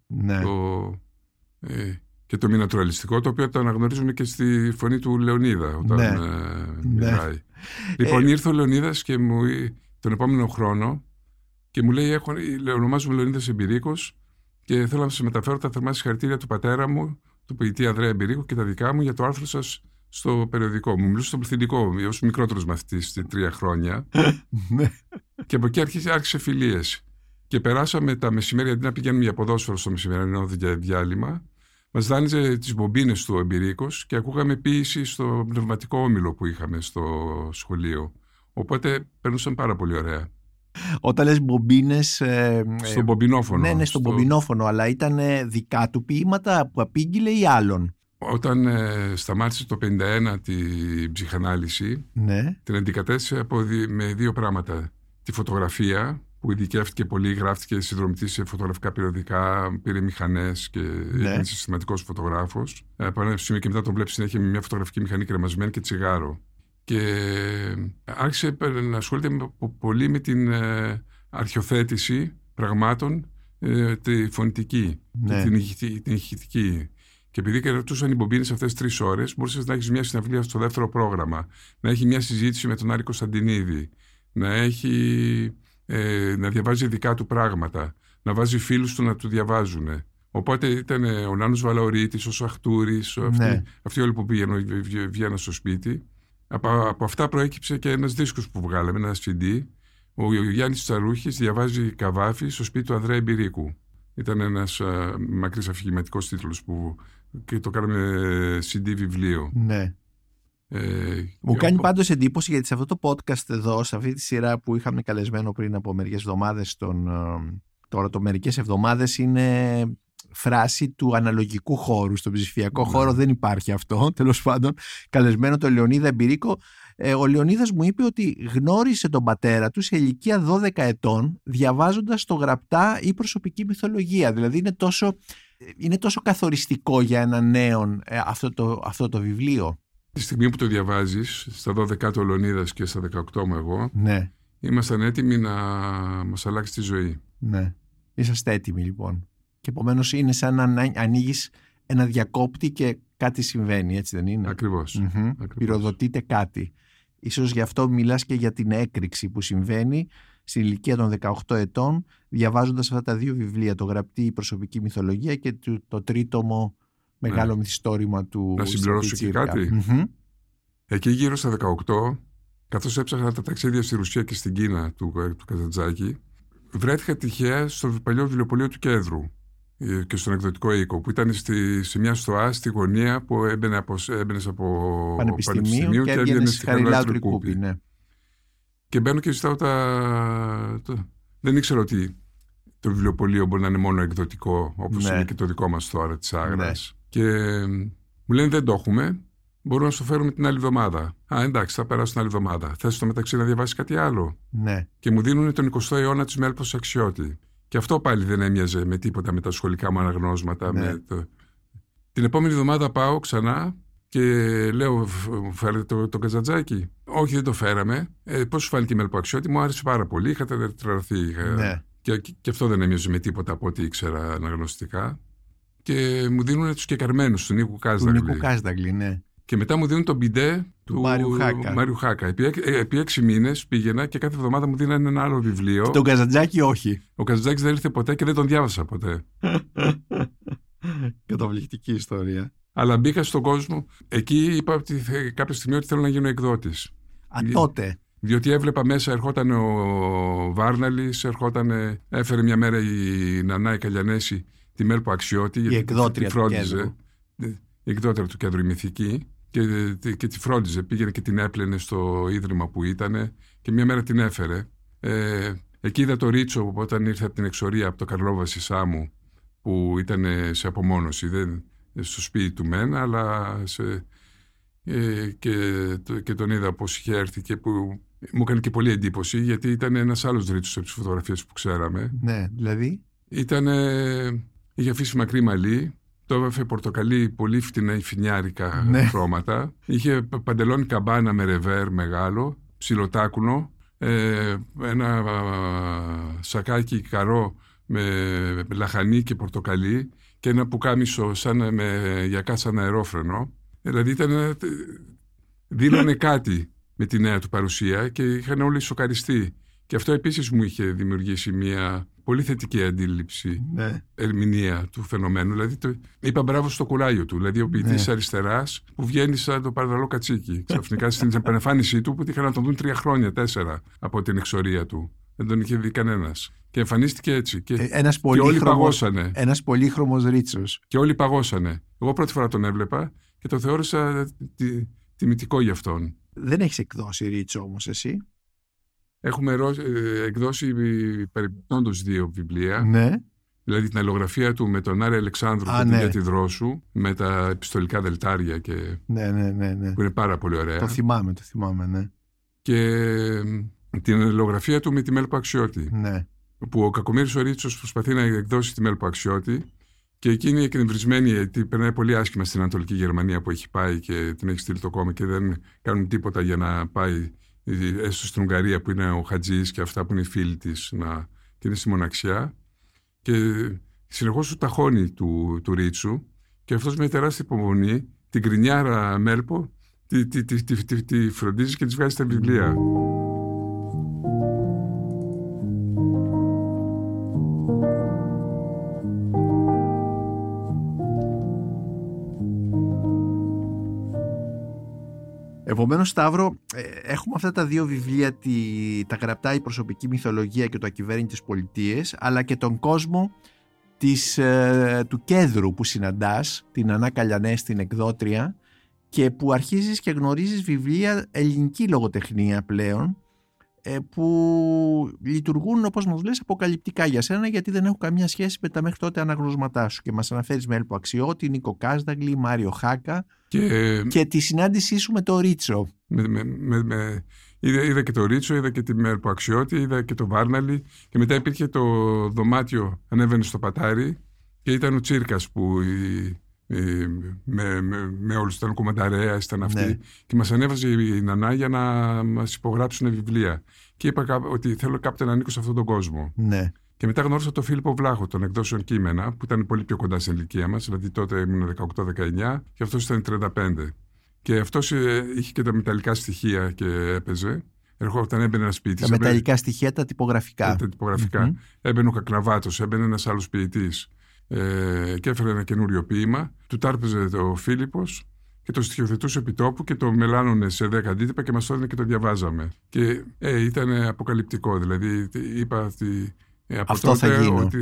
και το μη νατουραλιστικό, το οποίο το αναγνωρίζουμε και στη φωνή του Λεωνίδα όταν μιλάει. Λοιπόν, ήρθε ο Λεωνίδας και τον επόμενο χρόνο και μου λέει, ονομάζομαι Λεωνίδας Εμπειρίκος και θέλω να σας μεταφέρω τα θερμά συγχαρητήρια του πατέρα μου, του ποιητή Ανδρέα Εμπειρίκου, και τα δικά μου για το άρθρο σας στο περιοδικό. Μου μιλούσε στο πληθυντικό, ως μικρότερος μαθητής, 3 χρόνια. Και από εκεί άρχισε φιλίες. Και περάσαμε τα μεσημέρια, αντί να πηγαίνουμε για ποδόσφαιρο στο μεσημερινό διάλειμμα, μας δάνειζε τις μπομπίνες του Εμπειρίκος και ακούγαμε ποίηση στο πνευματικό όμιλο που είχαμε στο σχολείο. Οπότε περνούσαν πάρα πολύ ωραία. Όταν λες μπομπίνες... στον μπομπινόφωνο. Ναι, στον μπομπινόφωνο, αλλά ήταν δικά του ποίηματα που απήγγειλε ή άλλων? Όταν σταμάτησε το 1951 την ψυχανάλυση, την αντικατέστησε με 2 πράγματα. Τη φωτογραφία, που ειδικεύτηκε πολύ, γράφτηκε συνδρομητής σε φωτογραφικά περιοδικά, πήρε μηχανές και ήταν συστηματικός φωτογράφος. Από ένα σημείο και μετά τον βλέπει συνέχεια με μια φωτογραφική μηχανή κρεμασμένη και τσιγάρο. Και άρχισε να ασχολείται πολύ με την αρχιοθέτηση πραγμάτων, τη φωνητική, την ηχητική. Και επειδή κρατούσαν οι μπομπίνες αυτές 3 ώρες, μπορούσες να έχεις μια συναυλία στο δεύτερο πρόγραμμα, να έχει μια συζήτηση με τον Άρη Κωνσταντινίδη, να διαβάζει δικά του πράγματα, να βάζει φίλους του να του διαβάζουν. Οπότε ήταν ο Νάνος Βαλαωρίτης, ο Σαχτούρης, αυτοί όλοι που βγαίναν στο σπίτι. Από αυτά προέκυψε και ένας δίσκος που βγάλαμε, ένα CD. Ο Γιάννης Τσαρούχης διαβάζει Καβάφη στο σπίτι του Ανδρέα Εμπειρίκου. Ήταν ένας μακρύς αφηγηματικός τίτλος και το κάναμε CD βιβλίο. Ναι. Μου κάνει πάντως εντύπωση, γιατί σε αυτό το podcast εδώ, σε αυτή τη σειρά που είχαμε καλεσμένο πριν από μερικές εβδομάδες, τώρα το μερικές εβδομάδες είναι φράση του αναλογικού χώρου. Στον ψηφιακό χώρο δεν υπάρχει αυτό, τέλος πάντων. Καλεσμένο τον Λεωνίδα Εμπειρίκο. Ο Λεωνίδας μου είπε ότι γνώρισε τον πατέρα του σε ηλικία 12 ετών διαβάζοντας το γραπτά ή προσωπική μυθολογία. Δηλαδή είναι τόσο καθοριστικό για έναν νέον αυτό το βιβλίο. Τη στιγμή που το διαβάζεις, στα 12 του ο Λεωνίδας και στα 18 μου εγώ, ναι, ήμασταν έτοιμοι να μας αλλάξει τη ζωή. Ναι, είσαστε έτοιμοι λοιπόν. Και επομένως είναι σαν να ανοίγεις ένα διακόπτη και κάτι συμβαίνει, έτσι δεν είναι? Ακριβώς. Ακριβώς. Πυροδοτείται κάτι. Ίσως γι' αυτό μιλάς και για την έκρηξη που συμβαίνει στην ηλικία των 18 ετών, διαβάζοντας αυτά τα δύο βιβλία, το γραπτή η προσωπική μυθολογία και το τρίτομο μεγάλο μυθιστόρημα του. Να συμπληρώσω και κάτι. Εκεί γύρω στα 18, καθώς έψαχνα τα ταξίδια στη Ρουσία και στην Κίνα του Καζαντζάκη, βρέθηκα τυχαία στο παλιό βιβλιοπωλείο του Κέδρου και στον εκδοτικό οίκο, που ήταν σε μια στοά στη γωνία που έμπαινες από Πανεπιστημίου και έβγαινες στη Χαριλάου Κούπη. Ναι. Και μπαίνω και ζητάω δεν ήξερα ότι το βιβλιοπωλείο μπορεί να είναι μόνο εκδοτικό, όπως είναι και το δικό μας τώρα της Άγρας. Και μου λένε δεν το έχουμε, μπορούμε να σου φέρουμε την άλλη εβδομάδα. Εντάξει, θα περάσω την άλλη εβδομάδα. Θες στο μεταξύ να διαβάσεις κάτι άλλο? Ναι. Και μου δίνουν τον 20ο αιώνα της Μέλπος Αξιώτη. Και αυτό πάλι δεν έμοιαζε με τίποτα με τα σχολικά μου αναγνώσματα. Ναι. Την επόμενη εβδομάδα πάω ξανά και λέω, φέρετε το Καζαντζάκι? Όχι, δεν το φέραμε. Πώς σου φάνηκε η Μέλπο Αξιώτη? Μου άρεσε πάρα πολύ, είχατε τρελαθεί. Ναι. Και αυτό δεν έμοιαζε με τίποτα από ό,τι ήξερα αναγνωστικά. Και μου δίνουν τους κεκαρμένους του Νίκου Κάσδαγλη. Ναι. Και μετά μου δίνουν τον μπιντέ του Μάριου Χάκα. Επί 6 μήνες πήγαινα και κάθε εβδομάδα μου δίνανε ένα άλλο βιβλίο. Και τον Καζαντζάκη όχι. Ο Καζαντζάκης δεν ήρθε ποτέ και δεν τον διάβασα ποτέ. Καταπληκτική ιστορία. Αλλά μπήκα στον κόσμο. Εκεί είπα ότι κάποια στιγμή ότι θέλω να γίνω εκδότης. Τότε. Διότι έβλεπα μέσα, ερχόταν ο Βάρναλης, έφερε μια μέρα η Νανά η Καλιανέση τη Μέλπο Αξιώτη. Η εκδότρια του Κέντρου. Η εκδότρια του Κέντρου, η μυθική. Και τη φρόντιζε. Πήγαινε και την έπλαινε στο ίδρυμα που ήταν και μια μέρα την έφερε. Εκεί είδα το Ρίτσο όταν ήρθε από την εξορία από το Καρλόβαση Σάμου, που ήταν σε απομόνωση. Δεν στο σπίτι του μένα, αλλά και τον είδα πώς είχε έρθει και που μου έκανε και πολύ εντύπωση, γιατί ήταν ένας άλλος Ρίτσος από τις φωτογραφίες που ξέραμε. Ναι, δηλαδή. Είχε αφήσει μακρύ μαλλί, το έβαφε πορτοκαλί, πολύ φτηνά φινιάρικα χρώματα. Είχε παντελόνι καμπάνα με ρεβέρ μεγάλο, ψιλοτάκουνο, ένα σακάκι καρό με λαχανί και πορτοκαλί και ένα πουκάμισο με γιακά σαν αερόφρενο. Δηλαδή δήλωνε κάτι με τη νέα του παρουσία και είχαν όλοι σοκαριστεί. Και αυτό επίσης μου είχε δημιουργήσει μια πολύ θετική αντίληψη, ερμηνεία του φαινομένου. Δηλαδή είπα μπράβο στο κουράγιο του. Δηλαδή ο ποιητής αριστεράς που βγαίνει σαν το παρδαλό κατσίκι. Ξαφνικά στην επανεμφάνισή του που είχαν να τον δουν 3 χρόνια, 4 από την εξορία του. Δεν τον είχε δει κανένας. Και εμφανίστηκε έτσι. Και όλοι παγώσανε. Ένας πολύχρωμος Ρίτσος. Και όλοι παγώσανε. Εγώ πρώτη φορά τον έβλεπα και το θεώρησα τιμητικό για αυτόν. Δεν έχεις εκδώσει Ρίτσο όμως εσύ? Έχουμε εκδώσει παρεμπιπτόντως 2 βιβλία. Ναι. Δηλαδή την αλληλογραφία του με τον Άρη Αλεξάνδρου και την Για τη Δρόσου, με τα επιστολικά δελτάρια και... Ναι. που είναι πάρα πολύ ωραία. Το θυμάμαι, ναι. Και την αλληλογραφία του με τη Μέλπο Αξιώτη. Ναι. Που ο Κακομοίρης ο Ρίτσος προσπαθεί να εκδώσει τη Μέλπο Αξιώτη και εκείνη εκνευρισμένη, γιατί περνάει πολύ άσχημα στην Ανατολική Γερμανία που έχει πάει και την έχει στείλει το κόμμα και δεν κάνουν τίποτα για να πάει έστω στην Ουγγαρία που είναι ο Χατζής και αυτά που είναι οι φίλοι της και είναι στη μοναξιά, και συνεχώς του ταχώνει του Ρίτσου και αυτός με τεράστια υπομονή την κρινιάρα Μέλπο τη φροντίζει και της βγάζει τα βιβλία. Επομένως, Σταύρο, έχουμε αυτά τα 2 βιβλία, τα γραπτά η προσωπική μυθολογία και το ακυβέρνητες πολιτείες, αλλά και τον κόσμο του Κέδρου που συναντάς, την Νανά Καλιανέση, την εκδότρια, και που αρχίζεις και γνωρίζεις βιβλία ελληνική λογοτεχνία πλέον, που λειτουργούν, όπως μας λες, αποκαλυπτικά για σένα, γιατί δεν έχουν καμία σχέση με τα μέχρι τότε αναγνωσματά σου. Και μας αναφέρεις με Έλπο Αξιώτη, Νίκο Κάσδαγλη, Μάριο Χάκα και τη συνάντησή σου με το Ρίτσο. Είδα και το Ρίτσο, είδα και την Έλπο Αξιώτη, είδα και το Βάρναλη, και μετά υπήρχε το δωμάτιο, ανέβαινε στο πατάρι και ήταν ο Τσίρκας που με όλους ήταν κομμανταρέα, ήταν αυτοί, ναι. Και μας ανέβαζε η Νανά για να μας υπογράψουν βιβλία και είπα ότι θέλω κάποτε να ανήκω σε αυτόν τον κόσμο, ναι. Και μετά γνώρισα τον Φίλιππο Βλάχο των εκδόσεων Κείμενα, που ήταν πολύ πιο κοντά στην ηλικία μας, δηλαδή τότε ήμουν 18-19 και αυτός ήταν 35, και αυτός είχε και τα μεταλλικά στοιχεία και έπαιζε. Όταν έμπαινε ένας ποιητής, τα μεταλλικά στοιχεία, τα τυπογραφικά. Τα τυπογραφικά. Έμπαινε ο Κακλαβάτος, έμπαινε ένας άλλος ποιητής. Και έφερε ένα καινούριο ποίημα, του τάρπεζε ο Φίλιππος και το στοιχειοθετούσε επί τόπου και το μελάνωνε σε 10 αντίτυπα και μας το έδινε και το διαβάζαμε. Και ήταν αποκαλυπτικό, δηλαδή είπα ότι από αυτό τότε θα γίνω. Ότι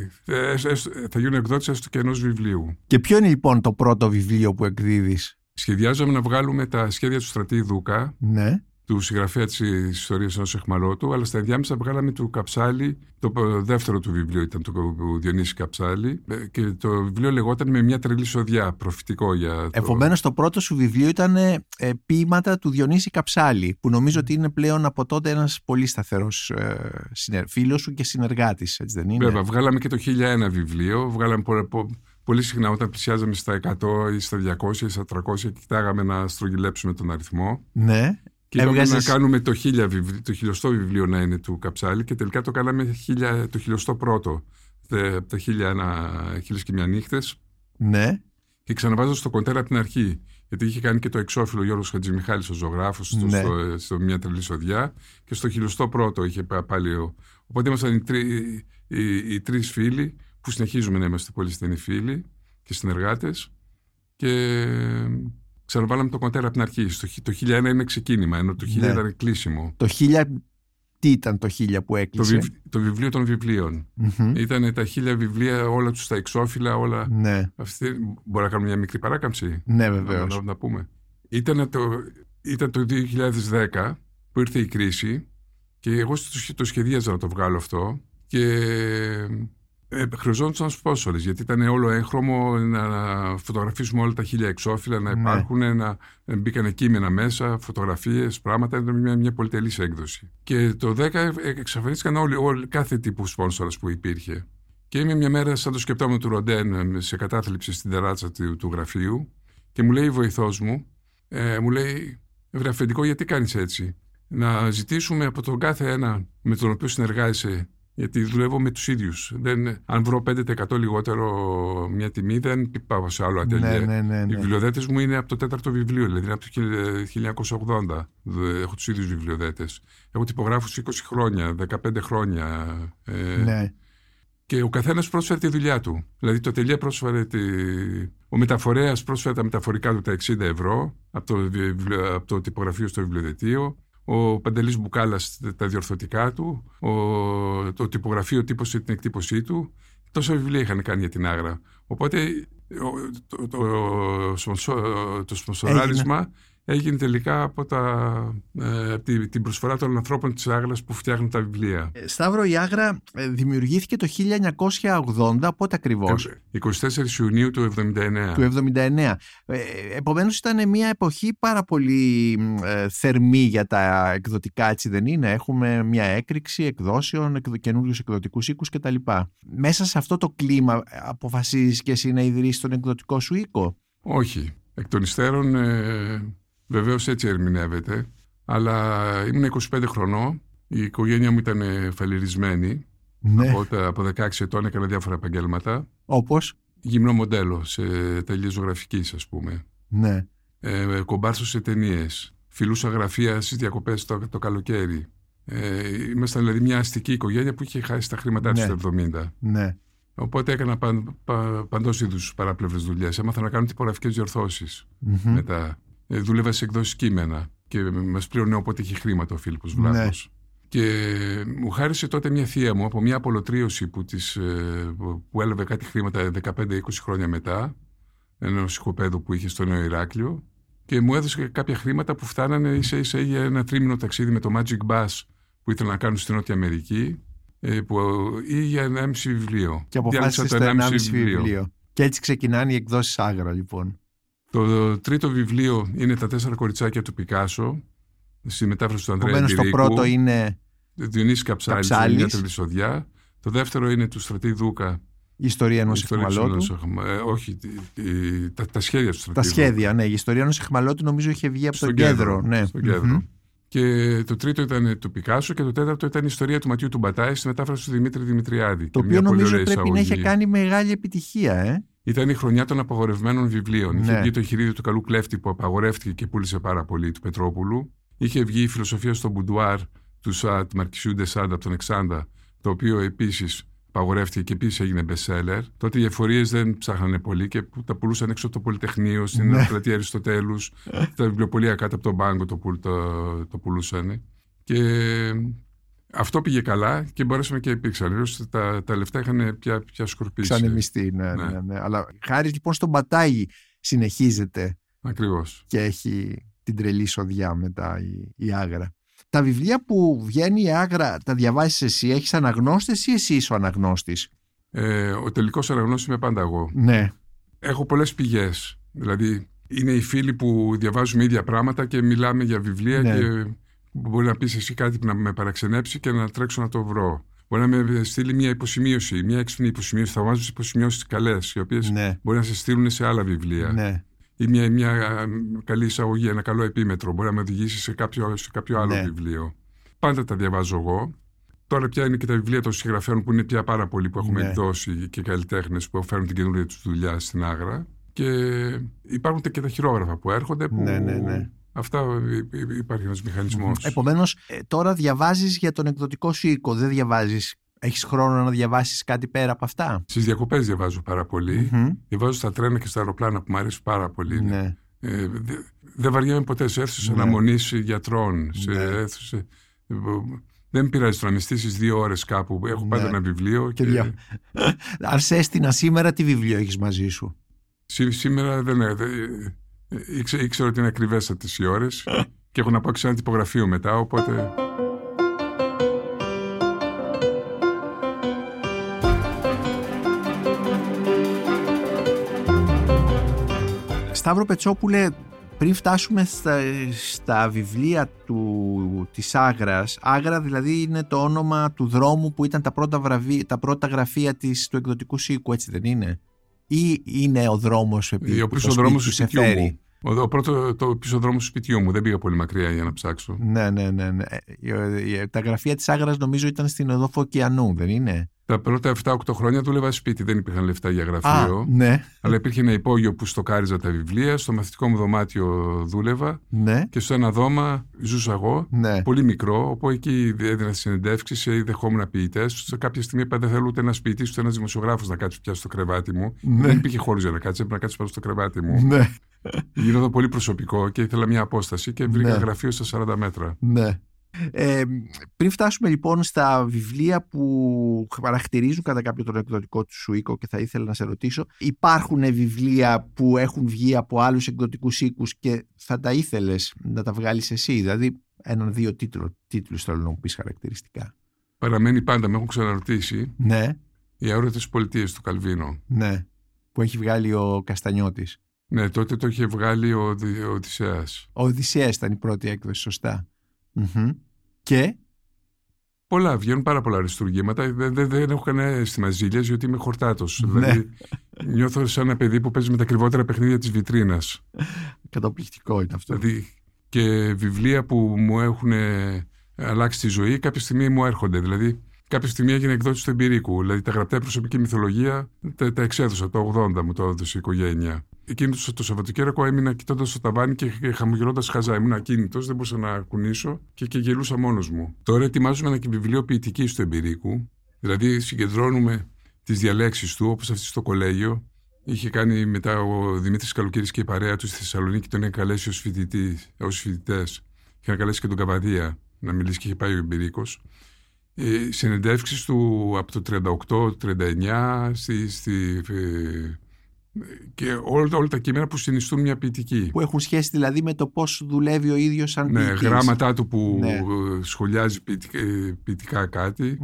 θα γίνω εκδότης έστω και ενός βιβλίου. Και ποιο είναι λοιπόν το πρώτο βιβλίο που εκδίδεις? Σχεδιάζαμε να βγάλουμε τα σχέδια του Στρατή Δούκα, ναι, του συγγραφέα της ιστορίας ενός εχμαλώτου, αλλά στα ενδιάμεσα βγάλαμε του Καψάλη, το δεύτερο του βιβλίο ήταν του Διονύση Καψάλη, και το βιβλίο λεγόταν «Με μια τρελή σοδιά», προφητικό για το... Επομένως το πρώτο σου βιβλίο ήταν ποίηματα του Διονύση Καψάλη, που νομίζω ότι είναι πλέον από τότε ένας πολύ σταθερός φίλος σου και συνεργάτης, έτσι δεν είναι? Βέβαια, βγάλαμε και το 1001 βιβλίο, βγάλαμε πολύ συχνά όταν πλησιάζαμε στα 100 ή στα 200 ή στα 300 και κοιτάγαμε να στρογγυλέψουμε τον αριθμό. Ναι. Και είπαμε να κάνουμε το 1000 βιβλίο να είναι του Καψάλη, και τελικά το κάναμε το 1001ο, τα 1000 και μια νύχτες. Ναι. Και ξαναβάζω στο κοντέρα από την αρχή, γιατί είχε κάνει και το εξώφυλλο ο Γιώργος Χατζημιχάλης, ο ζωγράφος, ναι, στο Μια Τρελή Σοδιά, και στο 1001ο είχε πάλι. Οπότε ήμασταν οι τρεις φίλοι, που συνεχίζουμε να είμαστε πολύ στενοί φίλοι και συνεργάτες, και ξαναβάλαμε το κοντέρα από την αρχή. Το 1001 είναι ξεκίνημα, ενώ το 1000 ναι, ήταν κλείσιμο. Το 1000, τι ήταν το 1000 που έκλεισε? Το βιβλίο των βιβλίων. Ήταν τα 1000 βιβλία, όλα τους τα εξώφυλλα, όλα. Ναι. Μπορεί να κάνουμε μια μικρή παράκαμψη? Ναι, βεβαίως. Να πούμε. Ήταν το 2010 που ήρθε η κρίση, και εγώ το σχεδίαζα να το βγάλω αυτό, και χρειαζόντουσαν σπόσορες, γιατί ήταν όλο έγχρωμο, να φωτογραφίσουμε όλα τα 1000 εξώφυλλα, να υπάρχουν, ναι, να μπήκανε κείμενα μέσα, φωτογραφίες, πράγματα. Ήταν μια πολυτελής έκδοση. Και το 10 εξαφανίστηκαν κάθε τύπου σπόνσορας που υπήρχε. Και είμαι μια μέρα, σαν το σκεπτόμενο του Ροντέν, σε κατάθλιψη στην τεράτσα του γραφείου, και μου λέει η βοηθός μου, μου λέει, βρε αφεντικό, γιατί κάνεις έτσι? Να ζητήσουμε από τον κάθε ένα με τον οποίο συνεργάζεσαι, γιατί δουλεύω με τους ίδιους. Αν βρω 5% λιγότερο μια τιμή, δεν πάω σε άλλο ατελιέ. Ναι. Οι βιβλιοδέτες μου είναι από το 4ο βιβλίο, δηλαδή από το 1980. Έχω τους ίδιους βιβλιοδέτες. Έχω τυπογράφους 20 χρόνια, 15 χρόνια. Ναι. Και ο καθένας πρόσφερε τη δουλειά του. Δηλαδή το ατελιέ πρόσφερε ο μεταφορέας πρόσφερε τα μεταφορικά του τα 60 ευρώ από το τυπογραφείο στο βιβλιοδετείο. Ο Παντελής Μπουκάλας τα διορθωτικά του, το τυπογραφείο τύπωσε την εκτύπωσή του. Τόσα βιβλία είχαν κάνει για την Άγρα. Οπότε το σπονσοράρισμα έγινε τελικά από την προσφορά των ανθρώπων της Άγρας που φτιάχνουν τα βιβλία. Σταύρο, η Άγρα δημιουργήθηκε το 1980, πότε ακριβώς? 24 Ιουνίου του 1979. Του 1979. Επομένως ήταν μια εποχή πάρα πολύ θερμή για τα εκδοτικά, έτσι δεν είναι? Έχουμε μια έκρηξη εκδόσεων, καινούριους εκδοτικούς οίκους κτλ. Μέσα σε αυτό το κλίμα αποφασίζεις και εσύ να ιδρύσεις τον εκδοτικό σου οίκο? Όχι. Εκ των υστέρων... Βεβαίως έτσι ερμηνεύεται, αλλά ήμουν 25 χρονών, η οικογένεια μου ήταν φαλιρισμένη, ναι, από 16 ετών έκανα διάφορα επαγγέλματα. Όπως? Γυμνό μοντέλο σε τελεία ζωγραφικής, ας πούμε. Ναι. Κομπάρσο σε ταινίες, φιλούσα γραφεία στις διακοπές το καλοκαίρι. Ήμασταν δηλαδή μια αστική οικογένεια που είχε χάσει τα χρήματά της στο 70. Ναι. Οπότε έκανα παντός είδους παράπλευρες δουλειές. Έμαθα να κάνω τυπογραφικές διορθώσεις μετά. Δούλευα σε εκδόσεις Κείμενα και μας πλήρωνε όποτε είχε χρήματα ο Φίλιππος Βλάχος. Ναι. Και μου χάρισε τότε μια θεία μου από μια απολωτρίωση που έλαβε κάτι χρήματα 15-20 χρόνια μετά, ενός οικοπαίδου που είχε στο Νέο Ηράκλειο, και μου έδωσε κάποια χρήματα που φτάνανε ίσα-ίσα για ένα τρίμηνο ταξίδι με το Magic Bus που ήθελα να κάνω στην Νότια Αμερική ή για 1,5 βιβλίο. Και αποφάσισες το 1,5 βιβλίο. Και έτσι ξεκινάνε οι εκδόσεις Άγρα, λοιπόν. Το τρίτο βιβλίο είναι «Τα 4 κοριτσάκια του Πικάσο», στη μετάφραση του Ανδρέα Εμπειρίκου. Το πρώτο είναι Διονύση Καψάλης, μια τρελισοδιά. Το δεύτερο είναι του Στρατή Δούκα. Η ιστορία ενός αιχμαλώτου. Όχι, τα σχέδια του Στρατή. Τα σχέδια, ναι. Η ιστορία ενός αιχμαλώτου νομίζω είχε βγει από τον Κέντρο. Ναι. Στον Κέντρο. Και το τρίτο ήταν του Πικάσο και το τέταρτο ήταν η ιστορία του Ματιού του Μπατάη στη μετάφραση του Δημήτρη Δημητριάδη. Το οποίο νομίζω πρέπει να είχε κάνει μεγάλη επιτυχία, Ήταν η χρονιά των απαγορευμένων βιβλίων. Είχε βγει το Εγχειρίδιο του Καλού Κλέφτη που απαγορεύτηκε και πούλησε πάρα πολύ, του Πετρόπουλου. Είχε βγει η Φιλοσοφία στο Μπουντουάρ του Μαρκισιού ντε Σάντα από τον Εξάντα, το οποίο επίσης απαγορεύτηκε και επίσης έγινε best-seller. Τότε οι εφορίες δεν ψάχνανε πολύ και τα πουλούσαν έξω από το Πολυτεχνείο, στην πλατεία Αριστοτέλους, τα βιβλιοπωλεία κάτω από τον Πάγκο το πουλούσαν. Και αυτό πήγε καλά και μπορέσαμε και υπήρξαν. Τα λεφτά είχαν πια σκορπίσει. Ξανεμιστεί, ναι. Αλλά χάρη λοιπόν στον Μπατάη συνεχίζεται. Ακριβώς. Και έχει την τρελή σοδιά μετά η Άγρα. Τα βιβλία που βγαίνει η Άγρα τα διαβάζεις εσύ, έχεις αναγνώστες ή εσύ είσαι ο αναγνώστης? Ο τελικός αναγνώστης είμαι πάντα εγώ. Ναι. Έχω πολλές πηγές. Δηλαδή είναι οι φίλοι που διαβάζουμε ίδια πράγματα και μιλάμε για βιβλία και μπορεί να πεις εσύ κάτι που να με παραξενέψει και να τρέξω να το βρω. Μπορεί να με στείλει μια υποσημείωση, μια έξυπνη υποσημείωση. Θα βάζω υποσημειώσεις καλές, οι οποίες μπορεί να σε στείλουν σε άλλα βιβλία. Ναι. Ή μια καλή εισαγωγή, ένα καλό επίμετρο. Μπορεί να με οδηγήσει σε κάποιο άλλο βιβλίο. Πάντα τα διαβάζω εγώ. Τώρα πια είναι και τα βιβλία των συγγραφέων που είναι πια πάρα πολλοί που έχουμε εκδώσει και καλλιτέχνες που φέρνουν την καινούργια τους δουλειά στην Άγρα. Και υπάρχουν και τα χειρόγραφα που έρχονται. Που αυτά υπάρχει ένας μηχανισμός. Επομένως, τώρα διαβάζεις για τον εκδοτικό σου οίκο, δεν διαβάζεις. Έχεις χρόνο να διαβάσεις κάτι πέρα από αυτά? Στις διακοπές διαβάζω πάρα πολύ. Διαβάζω στα τρένα και στα αεροπλάνα που μου αρέσει πάρα πολύ. Δεν βαριέμαι ποτέ σε αίθουσες αναμονής γιατρών. Δεν πειράζει το να με στήσεις 2 ώρες κάπου. Έχω πάντα ένα βιβλίο. Αν σε έστεινα σήμερα, τι βιβλίο έχεις μαζί σου? Σήμερα δεν ήξερα ότι είναι ακριβέστατες οι ώρες και έχω να πάω σε ένα τυπογραφείο μετά, οπότε... Σταύρο Πετσόπουλε, πριν φτάσουμε στα βιβλία της Άγρας, Άγρα δηλαδή είναι το όνομα του δρόμου που ήταν τα πρώτα γραφεία του εκδοτικού οίκου, έτσι δεν είναι? Ή είναι ο δρόμος που το σπίτι του σε φέρει? Το πίσω δρόμο του σπιτιού μου. Δεν πήγα πολύ μακριά για να ψάξω. Ναι. Τα γραφεία της Άγρας νομίζω ήταν στην οδό Φωκιανού, δεν είναι? Τα πρώτα 7-8 χρόνια δούλευα σπίτι. Δεν υπήρχαν λεφτά για γραφείο. Αλλά υπήρχε ένα υπόγειο που στοκάριζα τα βιβλία. Στο μαθητικό μου δωμάτιο δούλευα. Και στο ένα δώμα ζούσα εγώ. Πολύ μικρό. Οπότε εκεί έδινα συνεντεύξεις ή δεχόμουν ποιητές. Σε κάποια στιγμή είπα: δεν θέλω ούτε ένα ποιητή, ούτε ένα δημοσιογράφος να κάτσει πια στο κρεβάτι μου. Δεν υπήρχε χώρος για να κάτσει. Έπρεπε να κάτσει πάνω στο κρεβάτι μου. Γινόταν πολύ προσωπικό και ήθελα μια απόσταση και βρήκα γραφείο στα 40 μέτρα. Πριν φτάσουμε λοιπόν στα βιβλία που χαρακτηρίζουν κατά κάποιο τον εκδοτικό του σου οίκο, και θα ήθελα να σε ρωτήσω, υπάρχουν βιβλία που έχουν βγει από άλλους εκδοτικούς οίκους και θα τα ήθελες να τα βγάλεις εσύ? Δηλαδή 1-2 τίτλους θέλω να μου πεις χαρακτηριστικά. Παραμένει πάντα, με έχουν ξαναρωτήσει. Οι Αόρατες Πολιτείες του Καλβίνο. Που έχει βγάλει ο Καστανιώτης. Ναι, τότε το είχε βγάλει ο Οδυσσέας. Ο Οδυσσέας ήταν η πρώτη έκδοση, σωστά. Και πολλά, βγαίνουν πάρα πολλά αριστουργήματα. Δεν έχω κανένα αίσθημα ζήλιας, γιατί είμαι χορτάτος. Δηλαδή, νιώθω σαν ένα παιδί που παίζει με τα ακριβότερα παιχνίδια της βιτρίνας. Καταπληκτικό είναι αυτό. Δηλαδή, και βιβλία που μου έχουν αλλάξει τη ζωή, κάποια στιγμή μου έρχονται. Δηλαδή, κάποια στιγμή έγινε εκδότηση του Εμπειρίκου. Δηλαδή, τα γραπτά προσωπική μυθολογία τα εξέδωσα. Το 80 μου το έδωσε η οικογένεια. Εκείνο το Σαββατοκύριακο έμεινα κοιτώντας το ταβάνι και χαμογελώντας χαζά. Ήμουν ακίνητος, δεν μπορούσα να κουνήσω και γελούσα μόνος μου. Τώρα ετοιμάζουμε ένα βιβλίο ποιητικής του Εμπειρίκου. Δηλαδή, συγκεντρώνουμε τις διαλέξεις του, όπως αυτή στο κολέγιο. Είχε κάνει μετά ο Δημήτρης Καλοκύρης και η παρέα του στη Θεσσαλονίκη, τον είχε καλέσει ως φοιτητές. Είχε καλέσει και τον Καβαδία να μιλήσει και είχε πάει ο Εμπειρίκος. Συνεντεύξεις του από το 38-39 Και όλα τα κείμενα που συνιστούν μια ποιητική. Που έχουν σχέση δηλαδή με το πώς δουλεύει ο ίδιος σαν ποιητής. Γράμματά του που σχολιάζει ποιητικά κάτι.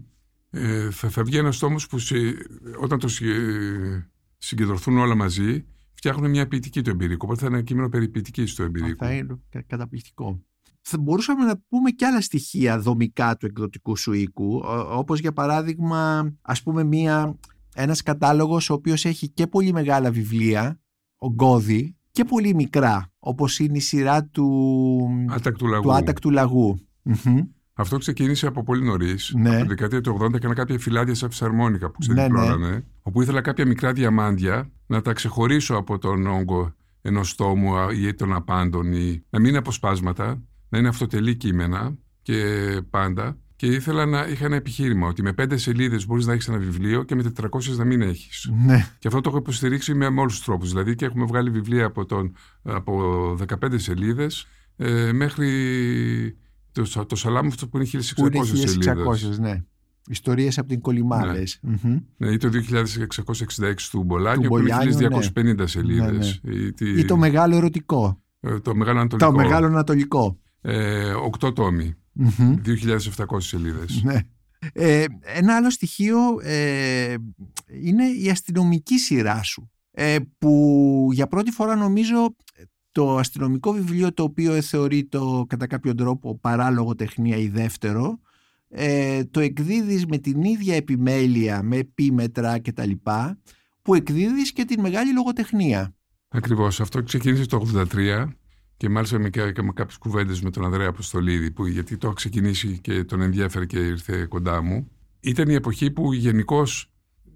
Θα βγει ένας τόμος που όταν το συγκεντρωθούν όλα μαζί, φτιάχνουν μια ποιητική του εμπειρικού. Οπότε θα είναι ένα κείμενο περί ποιητικής του εμπειρικού. Θα είναι καταπληκτικό. Θα μπορούσαμε να πούμε και άλλα στοιχεία δομικά του εκδοτικού σου οίκου, όπως για παράδειγμα, ας πούμε, ένας κατάλογος ο οποίος έχει και πολύ μεγάλα βιβλία, ογκώδη, και πολύ μικρά, όπως είναι η σειρά του Άτακτου Λαγού. Αυτό ξεκίνησε από πολύ νωρίς. Από τη δεκαετία του 80 έκανα κάποια φυλάδια σαν φυσαρμόνικα που ξεδιπλώνανε, όπου ήθελα κάποια μικρά διαμάντια να τα ξεχωρίσω από τον όγκο ενός τόμου ή των απάντων, ή να μην είναι αποσπάσματα, να είναι αυτοτελή κείμενα και πάντα. Και ήθελα να είχα ένα επιχείρημα ότι με 5 σελίδες μπορείς να έχεις ένα βιβλίο και με 400 να μην έχεις. Και αυτό το έχω υποστηρίξει με όλους τους τρόπους. Δηλαδή και έχουμε βγάλει βιβλία από 15 σελίδες μέχρι το Σαλάμ αυτό που είναι 1600 σελίδες. Ναι. Ιστορίες από την Κολυμάλες. Ή το 2666 του Μπολάνιο που είναι 1250 σελίδες. Ή το Μεγάλο Ερωτικό. Το Μεγάλο Ανατολικό. 8 τόμοι. 2.700 σελίδες. Ένα άλλο στοιχείο είναι η αστυνομική σειρά σου, που για πρώτη φορά νομίζω το αστυνομικό βιβλίο, το οποίο θεωρεί κατά κάποιο τρόπο παράλογο τεχνία ή δεύτερο, το εκδίδεις με την ίδια επιμέλεια, με επίμετρα κτλ, που εκδίδεις και την μεγάλη λογοτεχνία. Ακριβώς, αυτό ξεκίνησε το 1983 και μάλιστα με κάποιες κουβέντες με τον Ανδρέα Αποστολίδη, γιατί το έχω ξεκινήσει και τον ενδιέφερε και ήρθε κοντά μου. Ήταν η εποχή που γενικώς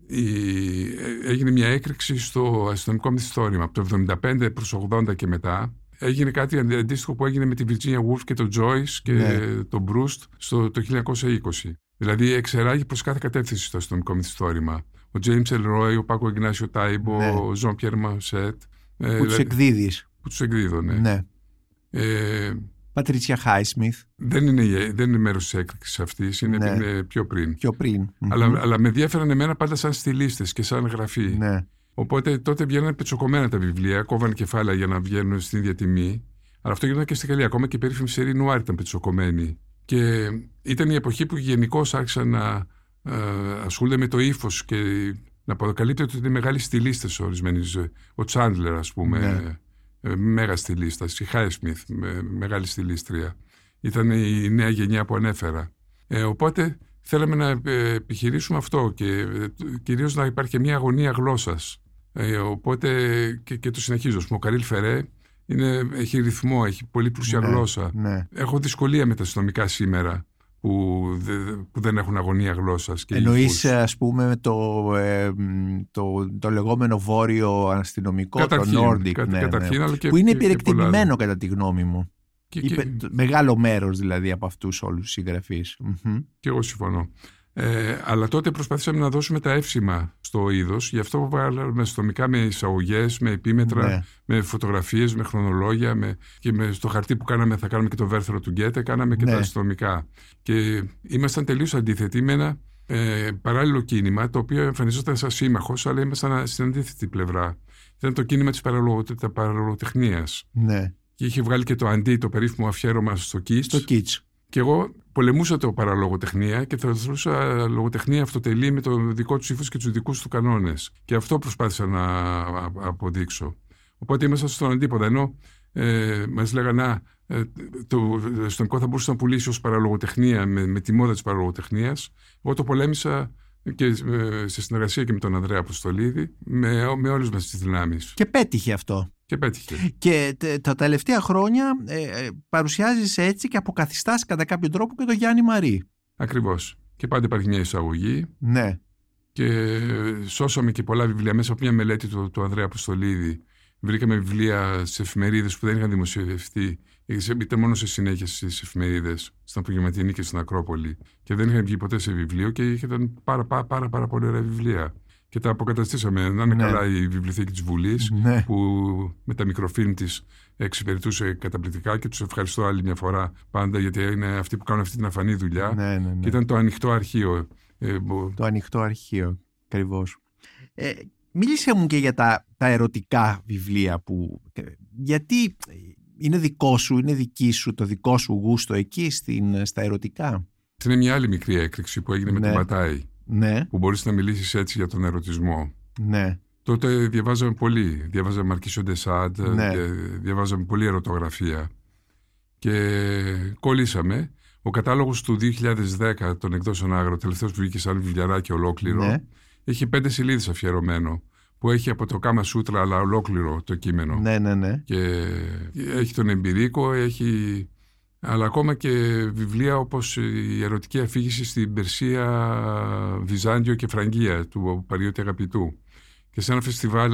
έγινε μια έκρηξη στο αστυνομικό μυθιστόρημα. Από το 1975 προς 80 και μετά έγινε κάτι αντίστοιχο που έγινε με τη Virginia Woolf και τον Joyce και τον Proust το 1920. Δηλαδή εξεράγει προς κάθε κατεύθυνση στο αστυνομικό μυθιστόρημα. Ο James Ellroy, ο Πάκο Ιγνάσιο Τάιμπο, ο Jean Pierre Marcet. Που τους εκδίδεις. Που τους εκδίδω, ναι. Πατρίτσια Χάισμιθ. Δεν είναι μέρος της έκρηξης αυτής, είναι πιο πριν. Αλλά με ενδιαφέραν εμένα πάντα σαν στιλίστες και σαν γραφή. Ναι. Οπότε τότε βγαίνανε πετσοκομμένα τα βιβλία, κόβανε κεφάλαια για να βγαίνουν στην ίδια τιμή. Αλλά αυτό γινόταν και στη Γαλλία. Ακόμα και η περίφημη σερί Νουάρ ήταν πετσοκομμένη. Και ήταν η εποχή που γενικώς άρχισαν να ασχολούνται με το ύφος και να αποκαλύπτεται ότι είναι μεγάλοι στιλίστες ορισμένοι. Ο Τσάντλερ, ας πούμε. Μέγα στιλίστας, η Χάισμιθ, μεγάλη στιλίστρια. Ήταν η νέα γενιά που ανέφερα. Οπότε θέλαμε να επιχειρήσουμε αυτό και κυρίως να υπάρχει μια αγωνία γλώσσας. Οπότε και το συνεχίζω. Ο Καρίλ Φερέ έχει ρυθμό, έχει πολύ πλούσια γλώσσα. Έχω δυσκολία με τα αστυνομικά σήμερα που δεν έχουν αγωνία γλώσσας. Εννοείς, ας πούμε, το λεγόμενο βόρειο αστυνομικό, το Nordic, καταρχήν, αλλά που είναι υπερεκτιμημένο κατά τη γνώμη μου. Μεγάλο μέρος δηλαδή από αυτούς όλους τους συγγραφείς. Και εγώ συμφωνώ. Αλλά τότε προσπαθήσαμε να δώσουμε τα εύσημα στο είδος, γι' αυτό βάλαμε αστυνομικά με εισαγωγές, με επίμετρα, με φωτογραφίες, με χρονολόγια και στο χαρτί που θα κάναμε και το βέρθρο του Γκέτε, κάναμε και τα αστυνομικά. Και ήμασταν τελείως αντίθετοι με ένα παράλληλο κίνημα, το οποίο εμφανιζόταν σαν σύμμαχος, αλλά ήμασταν στην αντίθετη πλευρά. Ήταν το κίνημα της παραλογοτεχνίας. Και είχε βγάλει και το αντί, το περίφημο αφιέρωμα στο Kitsch. Και εγώ πολεμούσα το παραλογοτεχνία και θα θεωρούσα λογοτεχνία αυτοτελή με το δικό του ύφος και τους δικούς του κανόνες. Και αυτό προσπάθησα να αποδείξω. Οπότε ήμασταν στον αντίποδα. Ενώ μας λέγανε το αστυνομικό θα μπορούσε να πουλήσει ως παραλογοτεχνία με τη μόδα της παραλογοτεχνίας. Εγώ το πολέμησα και σε συνεργασία και με τον Ανδρέα Αποστολίδη, με όλες μας τις δυνάμεις. Και πέτυχε αυτό. Και τα τελευταία χρόνια παρουσιάζεις έτσι και αποκαθιστάς κατά κάποιο τρόπο και τον Γιάννη Μαρί. Ακριβώς. Και πάντα υπάρχει μια εισαγωγή. Ναι. Και σώσαμε και πολλά βιβλία. Μέσα από μια μελέτη του Ανδρέα Αποστολίδη βρήκαμε βιβλία σε εφημερίδες που δεν είχαν δημοσιευτεί. Ήταν μόνο σε συνέχεια στις εφημερίδες, στην Απογευματινή και στην Ακρόπολη. Και δεν είχαν βγει ποτέ σε βιβλίο και ήταν πάρα πολύ ωραία βιβλία. Και τα αποκαταστήσαμε. Να είναι καλά η βιβλιοθήκη της Βουλής, που με τα μικροφίλμ της εξυπηρετούσε καταπληκτικά και τους ευχαριστώ άλλη μια φορά πάντα, γιατί είναι αυτοί που κάνουν αυτή την αφανή δουλειά. Και ήταν το ανοιχτό αρχείο. Το ανοιχτό αρχείο, ακριβώς. Μίλησε μου και για τα ερωτικά βιβλία γιατί είναι δικό σου, είναι δική σου, το δικό σου γούστο εκεί στα ερωτικά. Είναι μια άλλη μικρή έκρηξη που έγινε με τη Ματάη. Ναι. Που μπορείς να μιλήσεις έτσι για τον ερωτισμό. Ναι. Τότε διαβάζαμε πολύ. Διαβάζαμε Μαρκίσιο ντε Σάντ, διαβάζαμε πολύ ερωτογραφία. Και κολλήσαμε. Ο κατάλογος του 2010 των εκδόσεων Άγρο, τελευταίος που βγήκε σαν βιβλιαράκι ολόκληρο, έχει 5 σελίδες αφιερωμένο. Που έχει από το Κάμα Σούτρα, αλλά ολόκληρο το κείμενο. Ναι. Και έχει τον Εμπειρίκο, αλλά ακόμα και βιβλία όπως η ερωτική αφήγηση στην Περσία, Βυζάντιο και Φραγκία του Παριώτη Αγαπητού. Και σε ένα φεστιβάλ,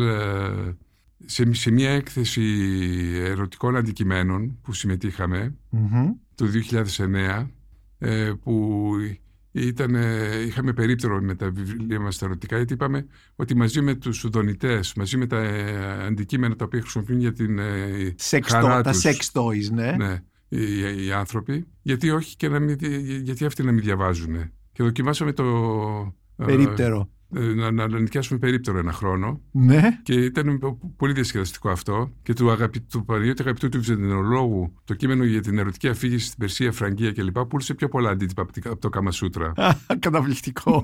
σε μια έκθεση ερωτικών αντικειμένων που συμμετείχαμε το 2009, που είχαμε περίπτερο με τα βιβλία μας τα ερωτικά, γιατί είπαμε ότι μαζί με τους δονητές, μαζί με τα αντικείμενα τα οποία χρησιμοποιούν για την χαρά τους, τα sex toys, ναι, οι άνθρωποι, γιατί όχι και γιατί αυτοί να μην διαβάζουν. Και δοκιμάσαμε το περίπτερο. Να νοικιάσουμε περίπτερο ένα χρόνο. Ναι. Και ήταν πολύ διασκεδαστικό αυτό. Και του Παριώτη Αγαπητού του Βυζαντινολόγου, το κείμενο για την ερωτική αφήγηση στην Περσία, Φραγκία κλπ. Πούλησε πιο πολλά αντίτυπα από το Κάμα Σούτρα. Καταπληκτικό.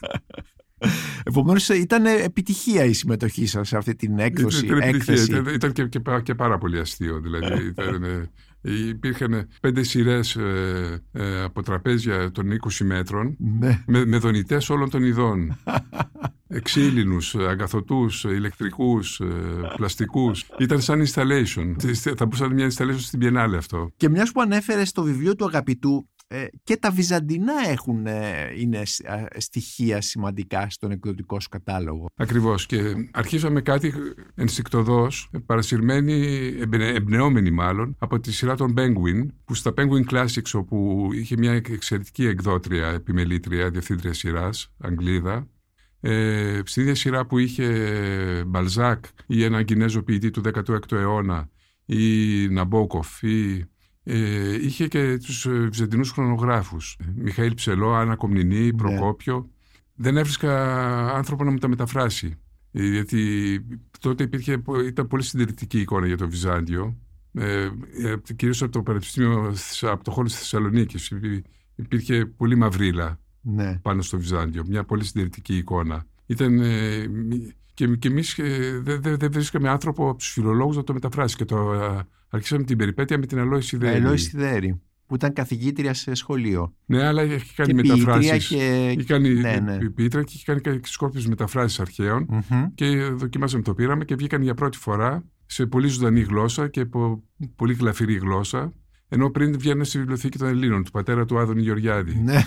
Επομένως ήταν επιτυχία η συμμετοχή σας σε αυτή την έκδοση. Ήταν και πάρα πολύ αστείο. Δηλαδή υπήρχαν 5 σειρές από τραπέζια των 20 μέτρων, με δονητές όλων των ειδών. Εξήλινους, αγκαθωτούς, ηλεκτρικούς, πλαστικούς. Ήταν σαν installation. Θα μπορούσε να είναι μια installation στην Biennale αυτό. Και μιας που ανέφερε στο βιβλίο του Αγαπητού, και τα βυζαντινά είναι στοιχεία σημαντικά στον εκδοτικό σου κατάλογο. Ακριβώς. Και αρχίσαμε κάτι ενστικτωδώς, παρασυρμένοι, εμπνεόμενοι μάλλον, από τη σειρά των Penguin, που στα Penguin Classics, όπου είχε μια εξαιρετική εκδότρια, επιμελήτρια, διευθύντρια σειράς, Αγγλίδα, στην ίδια σειρά που είχε Μπαλζάκ ή έναν Κινέζο ποιητή του 16ου αιώνα, ή Ναμπόκοφ, ή είχε και τους βυζαντινούς χρονογράφους, Μιχαήλ Ψελό, Άννα Κομνηνή, Προκόπιο. Δεν έβρισκα άνθρωπο να μου τα μεταφράσει, γιατί τότε ήταν πολύ συντηρητική εικόνα για το Βυζάντιο, κυρίως από το Πανεπιστήμιο, από το χώρο της Θεσσαλονίκης. Υπήρχε πολύ μαυρίλα πάνω στο Βυζάντιο, μια πολύ συντηρητική εικόνα. Και εμείς δεν βρίσκαμε άνθρωπο από τους φιλολόγους να το μεταφράσει. Και αρχίσαμε την περιπέτεια με την Αλόη Σιδέρη. Αλόη Σιδέρη, που ήταν καθηγήτρια σε σχολείο. Ναι, αλλά έχει κάνει μεταφράσεις. Έχει κάνει ποιήτρια και έχει κάνει και σκόρπιες μεταφράσεις αρχαίων. Και δοκιμάσαμε, το πήραμε και βγήκαν για πρώτη φορά σε πολύ ζωντανή γλώσσα και πολύ γλαφυρή γλώσσα. Ενώ πριν βγαίνουν στη βιβλιοθήκη των Ελλήνων, του πατέρα του Άδωνη Γεωργιάδη. Ναι.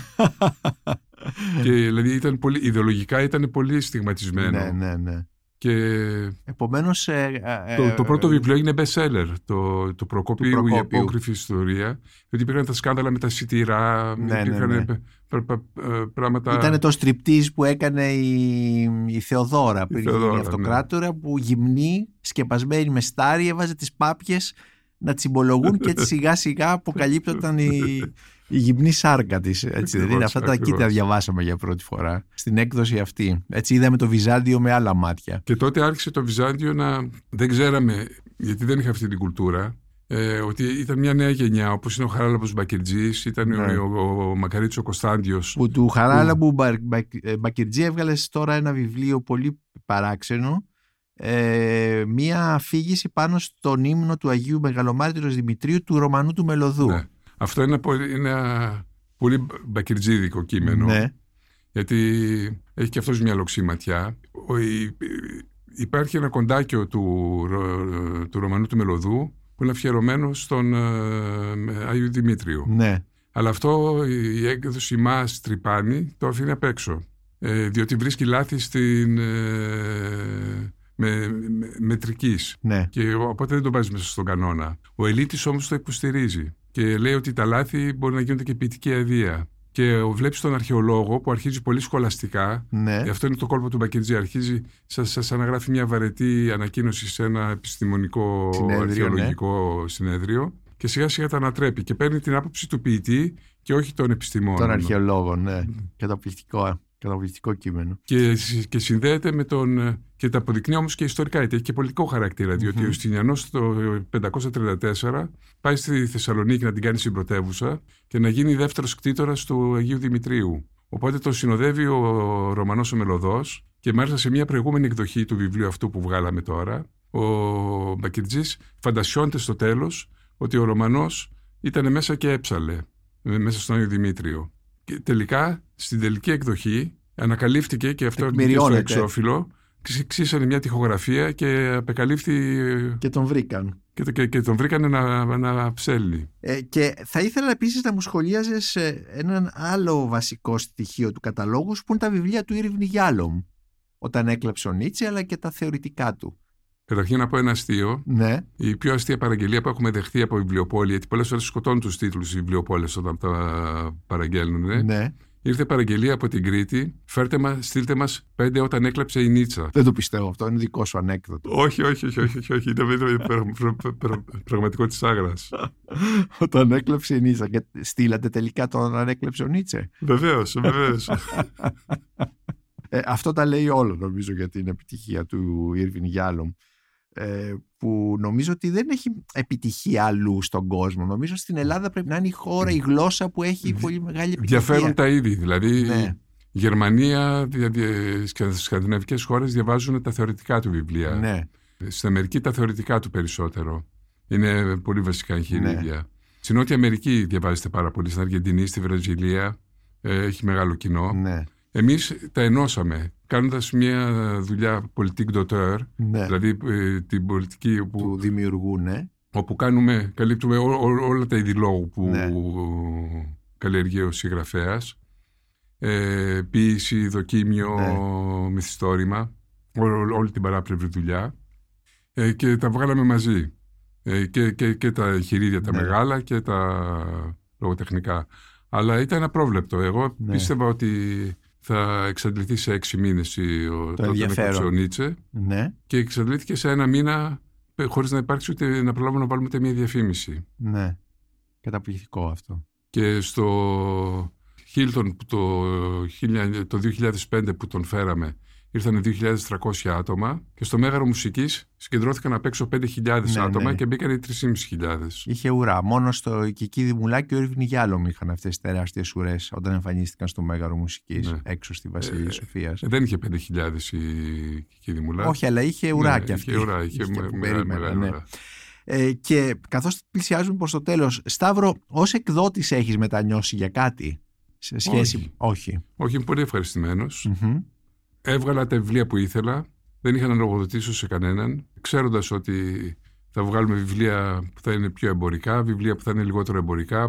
Και δηλαδή ιδεολογικά ήταν πολύ στιγματισμένο. Ναι. Και επομένως, το πρώτο βιβλίο έγινε best seller, το Προκόπιου, η απόκριφη ιστορία. Γιατί υπήρχαν τα σκάνδαλα με τα σιτηρά, υπήρχαν πράγματα. Ήταν το στριπτίζ που έκανε η Θεοδόρα πριν γίνει αυτοκράτορα, που γυμνή, σκεπασμένη με στάρι, έβαζε τις πάπιες να τσιμπολογούν και σιγά σιγά αποκαλύπτονταν η γυμνή σάρκα της. Έτσι δεν είναι? Αυτά τα κοίτα διαβάσαμε για πρώτη φορά στην έκδοση αυτή. Έτσι είδαμε το Βυζάντιο με άλλα μάτια. Και τότε άρχισε το Βυζάντιο δεν ξέραμε, γιατί δεν είχα αυτή την κουλτούρα, ότι ήταν μια νέα γενιά, όπως είναι ο Χαράλαμπος Μπακυρτζής, ήταν ο Μακαρίτης ο Κωνστάντιος. Που του Χαράλαμπου Μπακυρτζή έβγαλες τώρα ένα βιβλίο πολύ παράξενο, μία αφήγηση πάνω στον ύμνο του Αγίου Μεγαλομάρτυρος Δημητρίου του Ρωμανού του Μελωδού. Ναι. Αυτό είναι ένα πολύ μπακυρτζίδικο κείμενο, γιατί έχει και αυτός μια λοξή ματιά. Υπάρχει ένα κοντάκιο του Ρωμανού του Μελωδού που είναι αφιερωμένο στον Άγιο Δημήτριο. Ναι. Αλλά αυτό η έκδοση μας τρυπάνει, το αφήνει απ' έξω. Διότι βρίσκει λάθη στην μετρικής. Ναι. Και οπότε δεν το βάζει μέσα στον κανόνα. Ο Ελίτης όμως το υποστηρίζει και λέει ότι τα λάθη μπορεί να γίνονται και ποιητική αδεία. Και βλέπεις τον αρχαιολόγο που αρχίζει πολύ σχολαστικά. Ναι. Αυτό είναι το κόλπο του Μπακυρτζή. Αρχίζει σαν να γράφει μια βαρετή ανακοίνωση σε ένα επιστημονικό αρχαιολογικό συνέδριο. Και σιγά σιγά τα ανατρέπει και παίρνει την άποψη του ποιητή και όχι των επιστημόνων. Των αρχαιολόγων, ναι. Καταπληκτικό. Καταπληκτικό κείμενο. Και συνδέεται με τον. Και τα αποδεικνύει όμως και ιστορικά, γιατί έχει και πολιτικό χαρακτήρα. Διότι ο Ιουστινιανός το 534 πάει στη Θεσσαλονίκη να την κάνει συμπρωτεύουσα και να γίνει δεύτερος κτήτορας του Αγίου Δημητρίου. Οπότε τον συνοδεύει ο Ρωμανός ο Μελωδός και μάλιστα σε μια προηγούμενη εκδοχή του βιβλίου αυτού που βγάλαμε τώρα, ο Μπακυρτζής φαντασιώνεται στο τέλος ότι ο Ρωμανός ήταν μέσα και έψαλε μέσα στον Άγιο Δημήτριο. Και τελικά, στην τελική εκδοχή, ανακαλύφθηκε και αυτό στο εξώφυλλο, ξύσανε μια τοιχογραφία και απεκαλύφθη. Και τον βρήκαν. Και τον βρήκαν να ψέλνει. Και θα ήθελα επίσης να μου σχολίαζες έναν άλλο βασικό στοιχείο του καταλόγου, που είναι τα βιβλία του Irving Yalom, όταν έκλεψε ο Νίτσε, αλλά και τα θεωρητικά του. Καταρχήν να πω ένα αστείο. Ναι. Η πιο αστεία παραγγελία που έχουμε δεχτεί από βιβλιοπόλη, γιατί πολλές φορές σκοτώνουν τους τίτλους οι βιβλιοπόλες όταν τα παραγγέλνουν. Ναι. Ήρθε παραγγελία από την Κρήτη. Στείλτε μας 5 όταν έκλεψε η Νίτσα. Δεν το πιστεύω αυτό, είναι δικό σου ανέκδοτο. Όχι. Είναι πραγματικό της Άγρας. Όταν έκλεψε η Νίτσα. Και στείλατε τελικά το όταν έκλεψε ο Νίτσε. Βεβαίως. Αυτό τα λέει όλο, νομίζω, για την επιτυχία του Irving Yalom, που νομίζω ότι δεν έχει επιτυχία αλλού στον κόσμο. Νομίζω στην Ελλάδα πρέπει να είναι η χώρα, η γλώσσα που έχει πολύ μεγάλη επιτυχία. Διαφέρουν τα είδη. Δηλαδή, η Γερμανία, στις σκανδιναβικές χώρες διαβάζουν τα θεωρητικά του βιβλία. Ναι. Στην Αμερική τα θεωρητικά του περισσότερο. Είναι πολύ βασικά εγχειρίδια. Ναι. Στην Νότια Αμερική διαβάζεται πάρα πολύ. Στην Αργεντινή, στη Βραζιλία έχει μεγάλο κοινό. Ναι. Εμείς τα ενώσαμε κάνοντας μια δουλειά politique d'auteur, δηλαδή την πολιτική του δημιουργού, όπου καλύπτουμε όλα τα είδη λόγου που καλλιεργεί ο συγγραφέας, ποίηση, δοκίμιο, μυθιστόρημα, όλη την παράπλευρη δουλειά, και τα βγάλαμε μαζί, και τα εγχειρίδια τα μεγάλα και τα λογοτεχνικά. Αλλά ήταν απρόβλεπτο. Εγώ πίστευα ότι θα εξαντληθεί σε 6 μήνες ο Νίτσε, και εξαντλήθηκε σε 1 μήνα χωρίς να υπάρξει ούτε να προλάβουμε να βάλουμε ούτε μια διαφήμιση. Ναι, καταπληκτικό αυτό. Και στο Χίλτον το 2005 που τον φέραμε ήρθαν 2.300 άτομα, και στο Μέγαρο Μουσικής συγκεντρώθηκαν απ' έξω 5.000 άτομα και μπήκαν 3.500. Είχε ουρά. Μόνο στο Κική Δημουλά και ο Irving Yalom είχαν αυτές τις τεράστιες ουρές όταν εμφανίστηκαν στο Μέγαρο Μουσικής, έξω στη Βασιλεία Σοφίας. Δεν είχε 5.000 η Κική Δημουλά. Όχι, αλλά είχε ουρά κι αυτή. Είχε ουρά, είχε μεγάλη ουρά. Και καθώς πλησιάζουμε προς το τέλος, Σταύρο, ως εκδότης έχεις μετανιώσει για κάτι σε σχέση? Όχι. Όχι, είμαι πολύ ευχαριστημένος. Έβγαλα τα βιβλία που ήθελα, δεν είχα να λογοδοτήσω σε κανέναν, ξέροντας ότι θα βγάλουμε βιβλία που θα είναι πιο εμπορικά, βιβλία που θα είναι λιγότερο εμπορικά,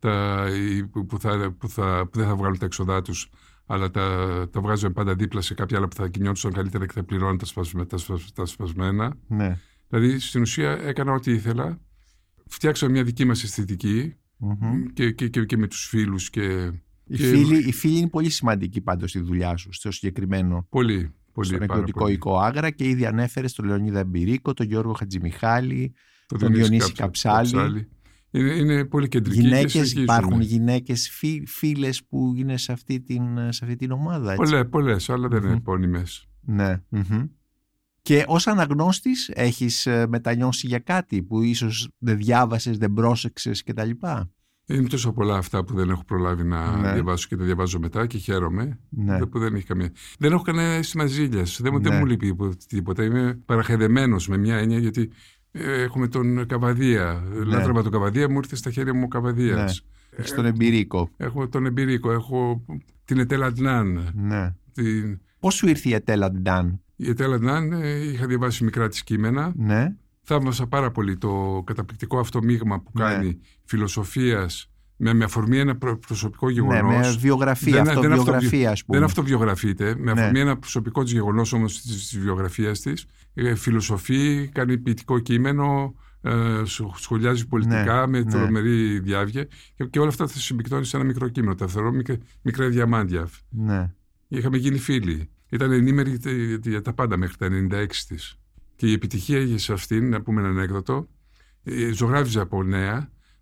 που δεν θα βγάλουν τα έξοδά τους, αλλά τα βγάζουμε πάντα δίπλα σε κάποια άλλα που θα κινιόντουσαν καλύτερα και θα πληρώνουν τα σπασμένα. Ναι. Δηλαδή, στην ουσία έκανα ό,τι ήθελα, φτιάξαμε μια δική μας αισθητική, και με τους φίλους και... Οι φίλοι είναι πολύ σημαντικοί πάντως στη δουλειά σου, στο συγκεκριμένο. Πολύ. Στον εκδοτικό οικό Άγρα, και ήδη ανέφερες τον Λεωνίδα Εμπειρίκο, τον Γιώργο Χατζημιχάλη, τον Διονύση Καψάλη. Είναι πολύ κεντρική. Υπάρχουν γυναίκες φίλες που είναι σε αυτή την ομάδα? Πολλές, αλλά δεν είναι επώνυμες. Ναι. Και ως αναγνώστης έχεις μετανιώσει για κάτι που ίσως δεν διάβασες, δεν πρόσεξες κτλ? Είναι τόσο πολλά αυτά που δεν έχω προλάβει να διαβάσω και τα διαβάζω μετά, και χαίρομαι που δεν έχει καμία. Δεν έχω κανένα αίσθημα ζήλιας. Δεν μου λείπει τίποτα. Είμαι παραχαιδεμένος με μια έννοια, γιατί έχουμε τον Καβαδία. Λάτρευα τον Καβαδία, μου ήρθε στα χέρια μου ο Καβαδίας. Έχεις τον Εμπειρίκο. Έχω τον Εμπειρίκο. Έχω την Ετέλ Αντνάν. Πώς σου ήρθε η Ετέλ Αντνάν? Η Ετέλ Αντνάν, είχα διαβάσει μικρά της κείμενα. Ναι. Θαύμασα πάρα πολύ το καταπληκτικό αυτό μείγμα που κάνει φιλοσοφίας με αφορμή ένα προσωπικό γεγονός. Με βιογραφία, αυτοβιογραφία, ας πούμε. Δεν αυτοβιογραφείται. Με αφορμή ένα προσωπικό της γεγονός όμως της βιογραφίας της. Φιλοσοφεί, κάνει ποιητικό κείμενο, σχολιάζει πολιτικά με τρομερή διάβγεια, και όλα αυτά θα συμπυκτώνει σε ένα μικρό κείμενο. Τα θεωρώ μικρά διαμάντια. Ναι. Είχαμε γίνει φίλοι. Ήταν ενήμερη για τα πάντα μέχρι τα 96 της. Και η επιτυχία είχε σε αυτήν, να πούμε ένα ανέκδοτο, ζωγράφιζε από νέα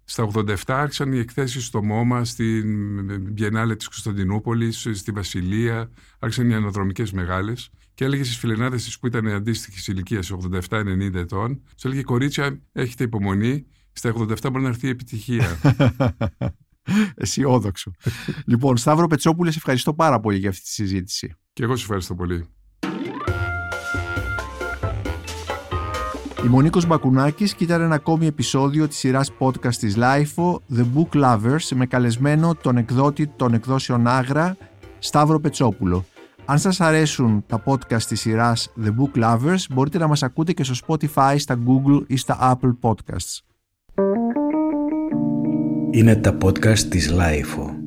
Στα 87 άρχισαν οι εκθέσεις στο ΜΟΜΑ, στην Biennale της Κωνσταντινούπολης, στη Βασιλεία. Άρχισαν οι αναδρομικές μεγάλες. Και έλεγε στις φιλενάδες της που ήταν αντίστοιχης ηλικίας, 87-90 ετών, τους έλεγε: κορίτσια, έχετε υπομονή. Στα 87 μπορεί να έρθει η επιτυχία. Αισιόδοξο. Λοιπόν, Σταύρο Πετσόπουλε, σε ευχαριστώ πάρα πολύ για αυτή τη συζήτηση. Και εγώ σε ευχαριστώ πολύ. Είμαι ο Νίκος Μπακουνάκης και ήταν ένα ακόμη επεισόδιο της σειράς podcast της LIFO, The Book Lovers, με καλεσμένο τον εκδότη των εκδόσεων Άγρα, Σταύρο Πετσόπουλο. Αν σας αρέσουν τα podcast της σειράς The Book Lovers, μπορείτε να μας ακούτε και στο Spotify, στα Google ή στα Apple Podcasts. Είναι τα podcast της LIFO.